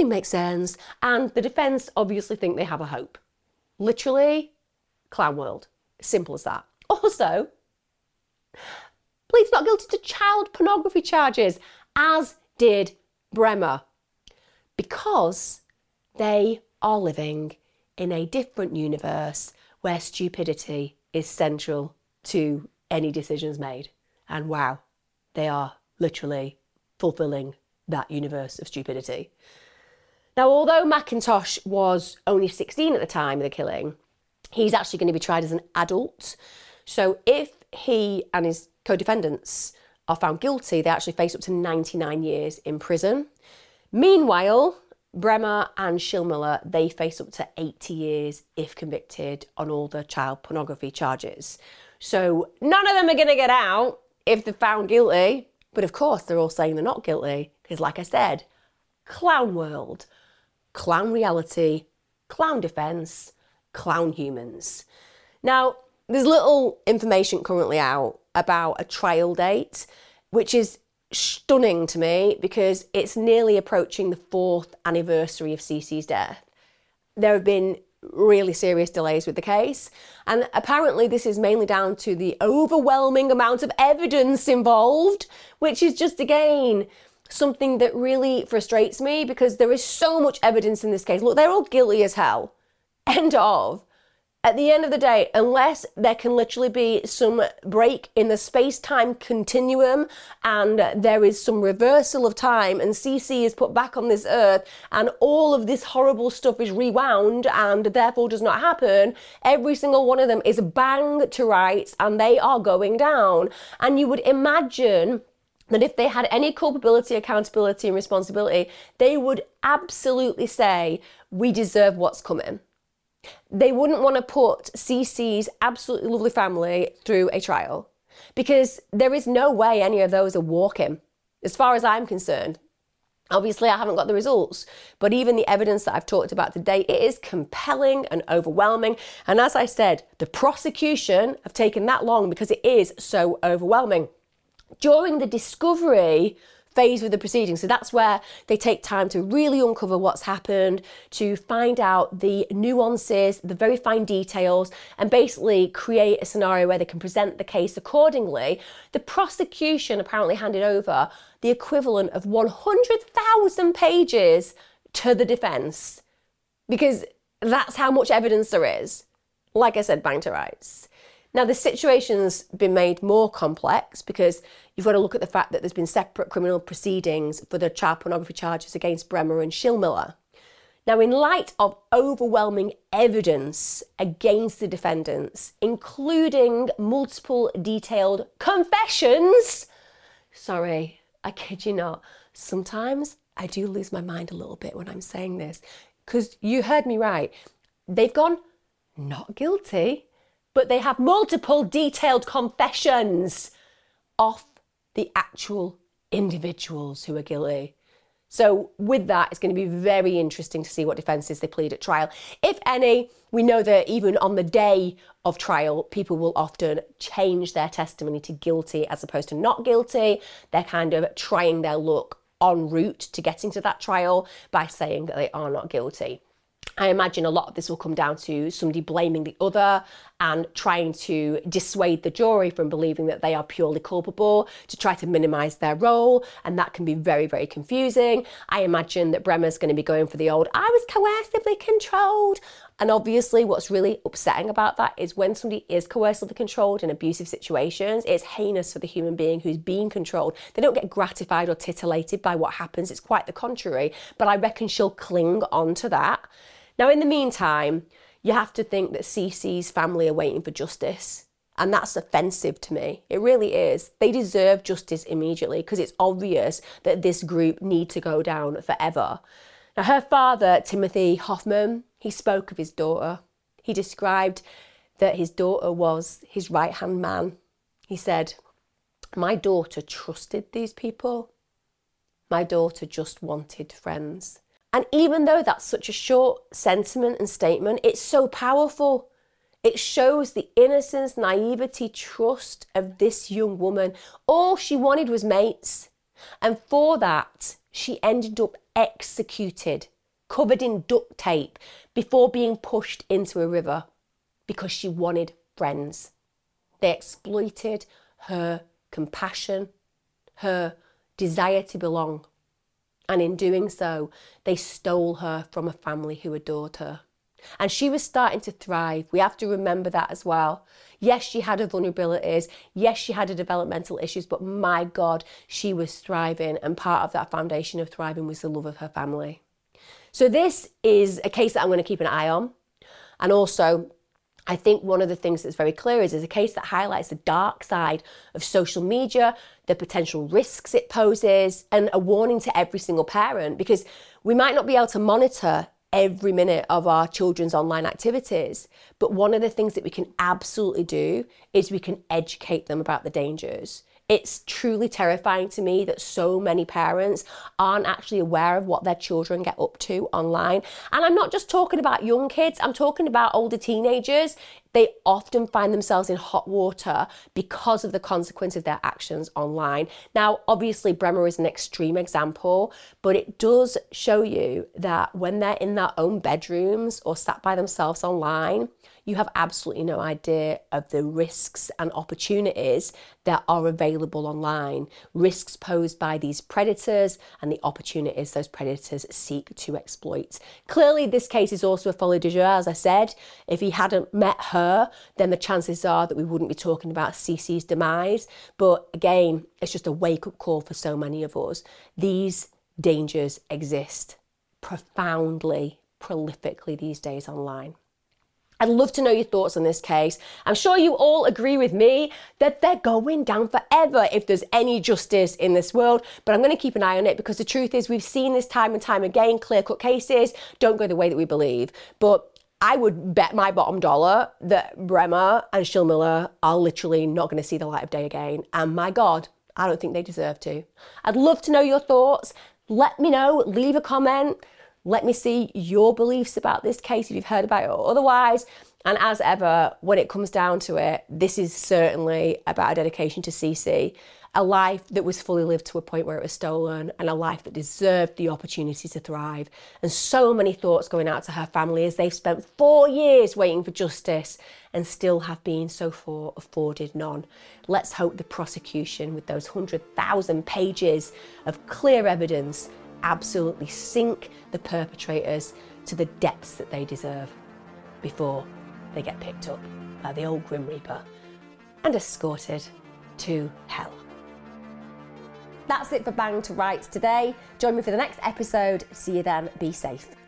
and the defence obviously think they have a hope. Literally, clown world. Simple as that. Also, pleads not guilty to child pornography charges, as did Bremer. because they are living in a different universe where stupidity is central to any decisions made. And wow, they are literally fulfilling that universe of stupidity. Now, although McIntosh was only 16 at the time of the killing, he's actually going to be tried as an adult. So if he and his co-defendants are found guilty, they actually face up to 99 years in prison. Meanwhile, Bremer and Schillmiller, they face up to 80 years if convicted on all the child pornography charges. So none of them are going to get out if they're found guilty. But of course, they're all saying they're not guilty because, like I said, clown world, clown reality, clown defence, clown humans. Now, there's little information currently out about a trial date, which is stunning to me because it's nearly approaching the 4th anniversary of CeCe's death. There have been really serious delays with the case, and apparently this is mainly down to the overwhelming amount of evidence involved, which is just, again, something that really frustrates me because there is so much evidence in this case. Look, they're all guilty as hell. End of. At the end of the day, unless there can literally be some break in the space-time continuum and there is some reversal of time and CeCe is put back on this earth and all of this horrible stuff is rewound and therefore does not happen, every single one of them is banged to rights and they are going down. And you would imagine that if they had any culpability, accountability and responsibility, they would absolutely say, we deserve what's coming. They wouldn't want to put CeCe's absolutely lovely family through a trial because there is no way any of those are walking, as far as I'm concerned. Obviously, I haven't got the results, but even the evidence that I've talked about today, it is compelling and overwhelming. And as I said, the prosecution have taken that long because it is so overwhelming. During the discovery phase of the proceedings, so that's where they take time to really uncover what's happened, to find out the nuances, the very fine details, and basically create a scenario where they can present the case accordingly. The prosecution apparently handed over the equivalent of 100,000 pages to the defence because that's how much evidence there is. Like I said, bang to rights. Now, the situation's been made more complex because you've got to look at the fact that there's been separate criminal proceedings for the child pornography charges against Bremer and Schillmiller. Now, in light of overwhelming evidence against the defendants, including multiple detailed confessions, sorry, I kid you not, sometimes I do lose my mind a little bit when I'm saying this, because you heard me right. They've gone not guilty, but they have multiple detailed confessions of the actual individuals who are guilty. So with that, it's going to be very interesting to see what defences they plead at trial. If any, we know that even on the day of trial, people will often change their testimony to guilty as opposed to not guilty. They're kind of trying their luck en route to getting to that trial by saying that they are not guilty. I imagine a lot of this will come down to somebody blaming the other and trying to dissuade the jury from believing that they are purely culpable to try to minimise their role, and that can be very, very confusing. I imagine that Bremer's going to be going for the old, I was coercively controlled. And obviously what's really upsetting about that is when somebody is coercively controlled in abusive situations, it's heinous for the human being who's being controlled. They don't get gratified or titillated by what happens. It's quite the contrary. But I reckon she'll cling on to that. Now, in the meantime, you have to think that CeCe's family are waiting for justice. And that's offensive to me. It really is. They deserve justice immediately because it's obvious that this group need to go down forever. Now, her father, Timothy Hoffman, he spoke of his daughter. He described that his daughter was his right-hand man. He said, my daughter trusted these people. My daughter just wanted friends. And even though that's such a short sentiment and statement, it's so powerful. It shows the innocence, naivety, trust of this young woman. All she wanted was mates. And for that, she ended up executed, covered in duct tape, before being pushed into a river because she wanted friends. They exploited her compassion, her desire to belong. And in doing so, they stole her from a family who adored her. And she was starting to thrive. We have to remember that as well. Yes, she had her vulnerabilities. Yes, she had her developmental issues, but my God, she was thriving. And part of that foundation of thriving was the love of her family. So this is a case that I'm going to keep an eye on. And also, I think one of the things that's very clear is a case that highlights the dark side of social media, the potential risks it poses, and a warning to every single parent, because we might not be able to monitor every minute of our children's online activities. But one of the things that we can absolutely do is we can educate them about the dangers. It's truly terrifying to me that so many parents aren't actually aware of what their children get up to online. And I'm not just talking about young kids, I'm talking about older teenagers. They often find themselves in hot water because of the consequence of their actions online. Now, obviously, Bremer is an extreme example, but it does show you that when they're in their own bedrooms or sat by themselves online, you have absolutely no idea of the risks and opportunities that are available online. Risks posed by these predators and the opportunities those predators seek to exploit. Clearly, this case is also a folie du jour, as I said. If he hadn't met her, then the chances are that we wouldn't be talking about Cece's demise. But again, it's just a wake-up call for so many of us. These dangers exist profoundly, prolifically these days online. I'd love to know your thoughts on this case. I'm sure you all agree with me that they're going down forever if there's any justice in this world, but I'm going to keep an eye on it because the truth is we've seen this time and time again. Clear-cut cases don't go the way that we believe. But I would bet my bottom dollar that Bremer and Shill Miller are literally not going to see the light of day again. And my God, I don't think they deserve to. I'd love to know your thoughts. Let me know, leave a comment. Let me see your beliefs about this case, if you've heard about it or otherwise. And as ever, when it comes down to it, this is certainly about a dedication to Cece, a life that was fully lived to a point where it was stolen, and a life that deserved the opportunity to thrive. And so many thoughts going out to her family as they've spent 4 years waiting for justice and still have been so far afforded none. Let's hope the prosecution, with those 100,000 pages of clear evidence, absolutely sink the perpetrators to the depths that they deserve before they get picked up by the old Grim Reaper and escorted to hell. That's it for Bang to Rights today. Join me for the next episode. See you then. Be safe.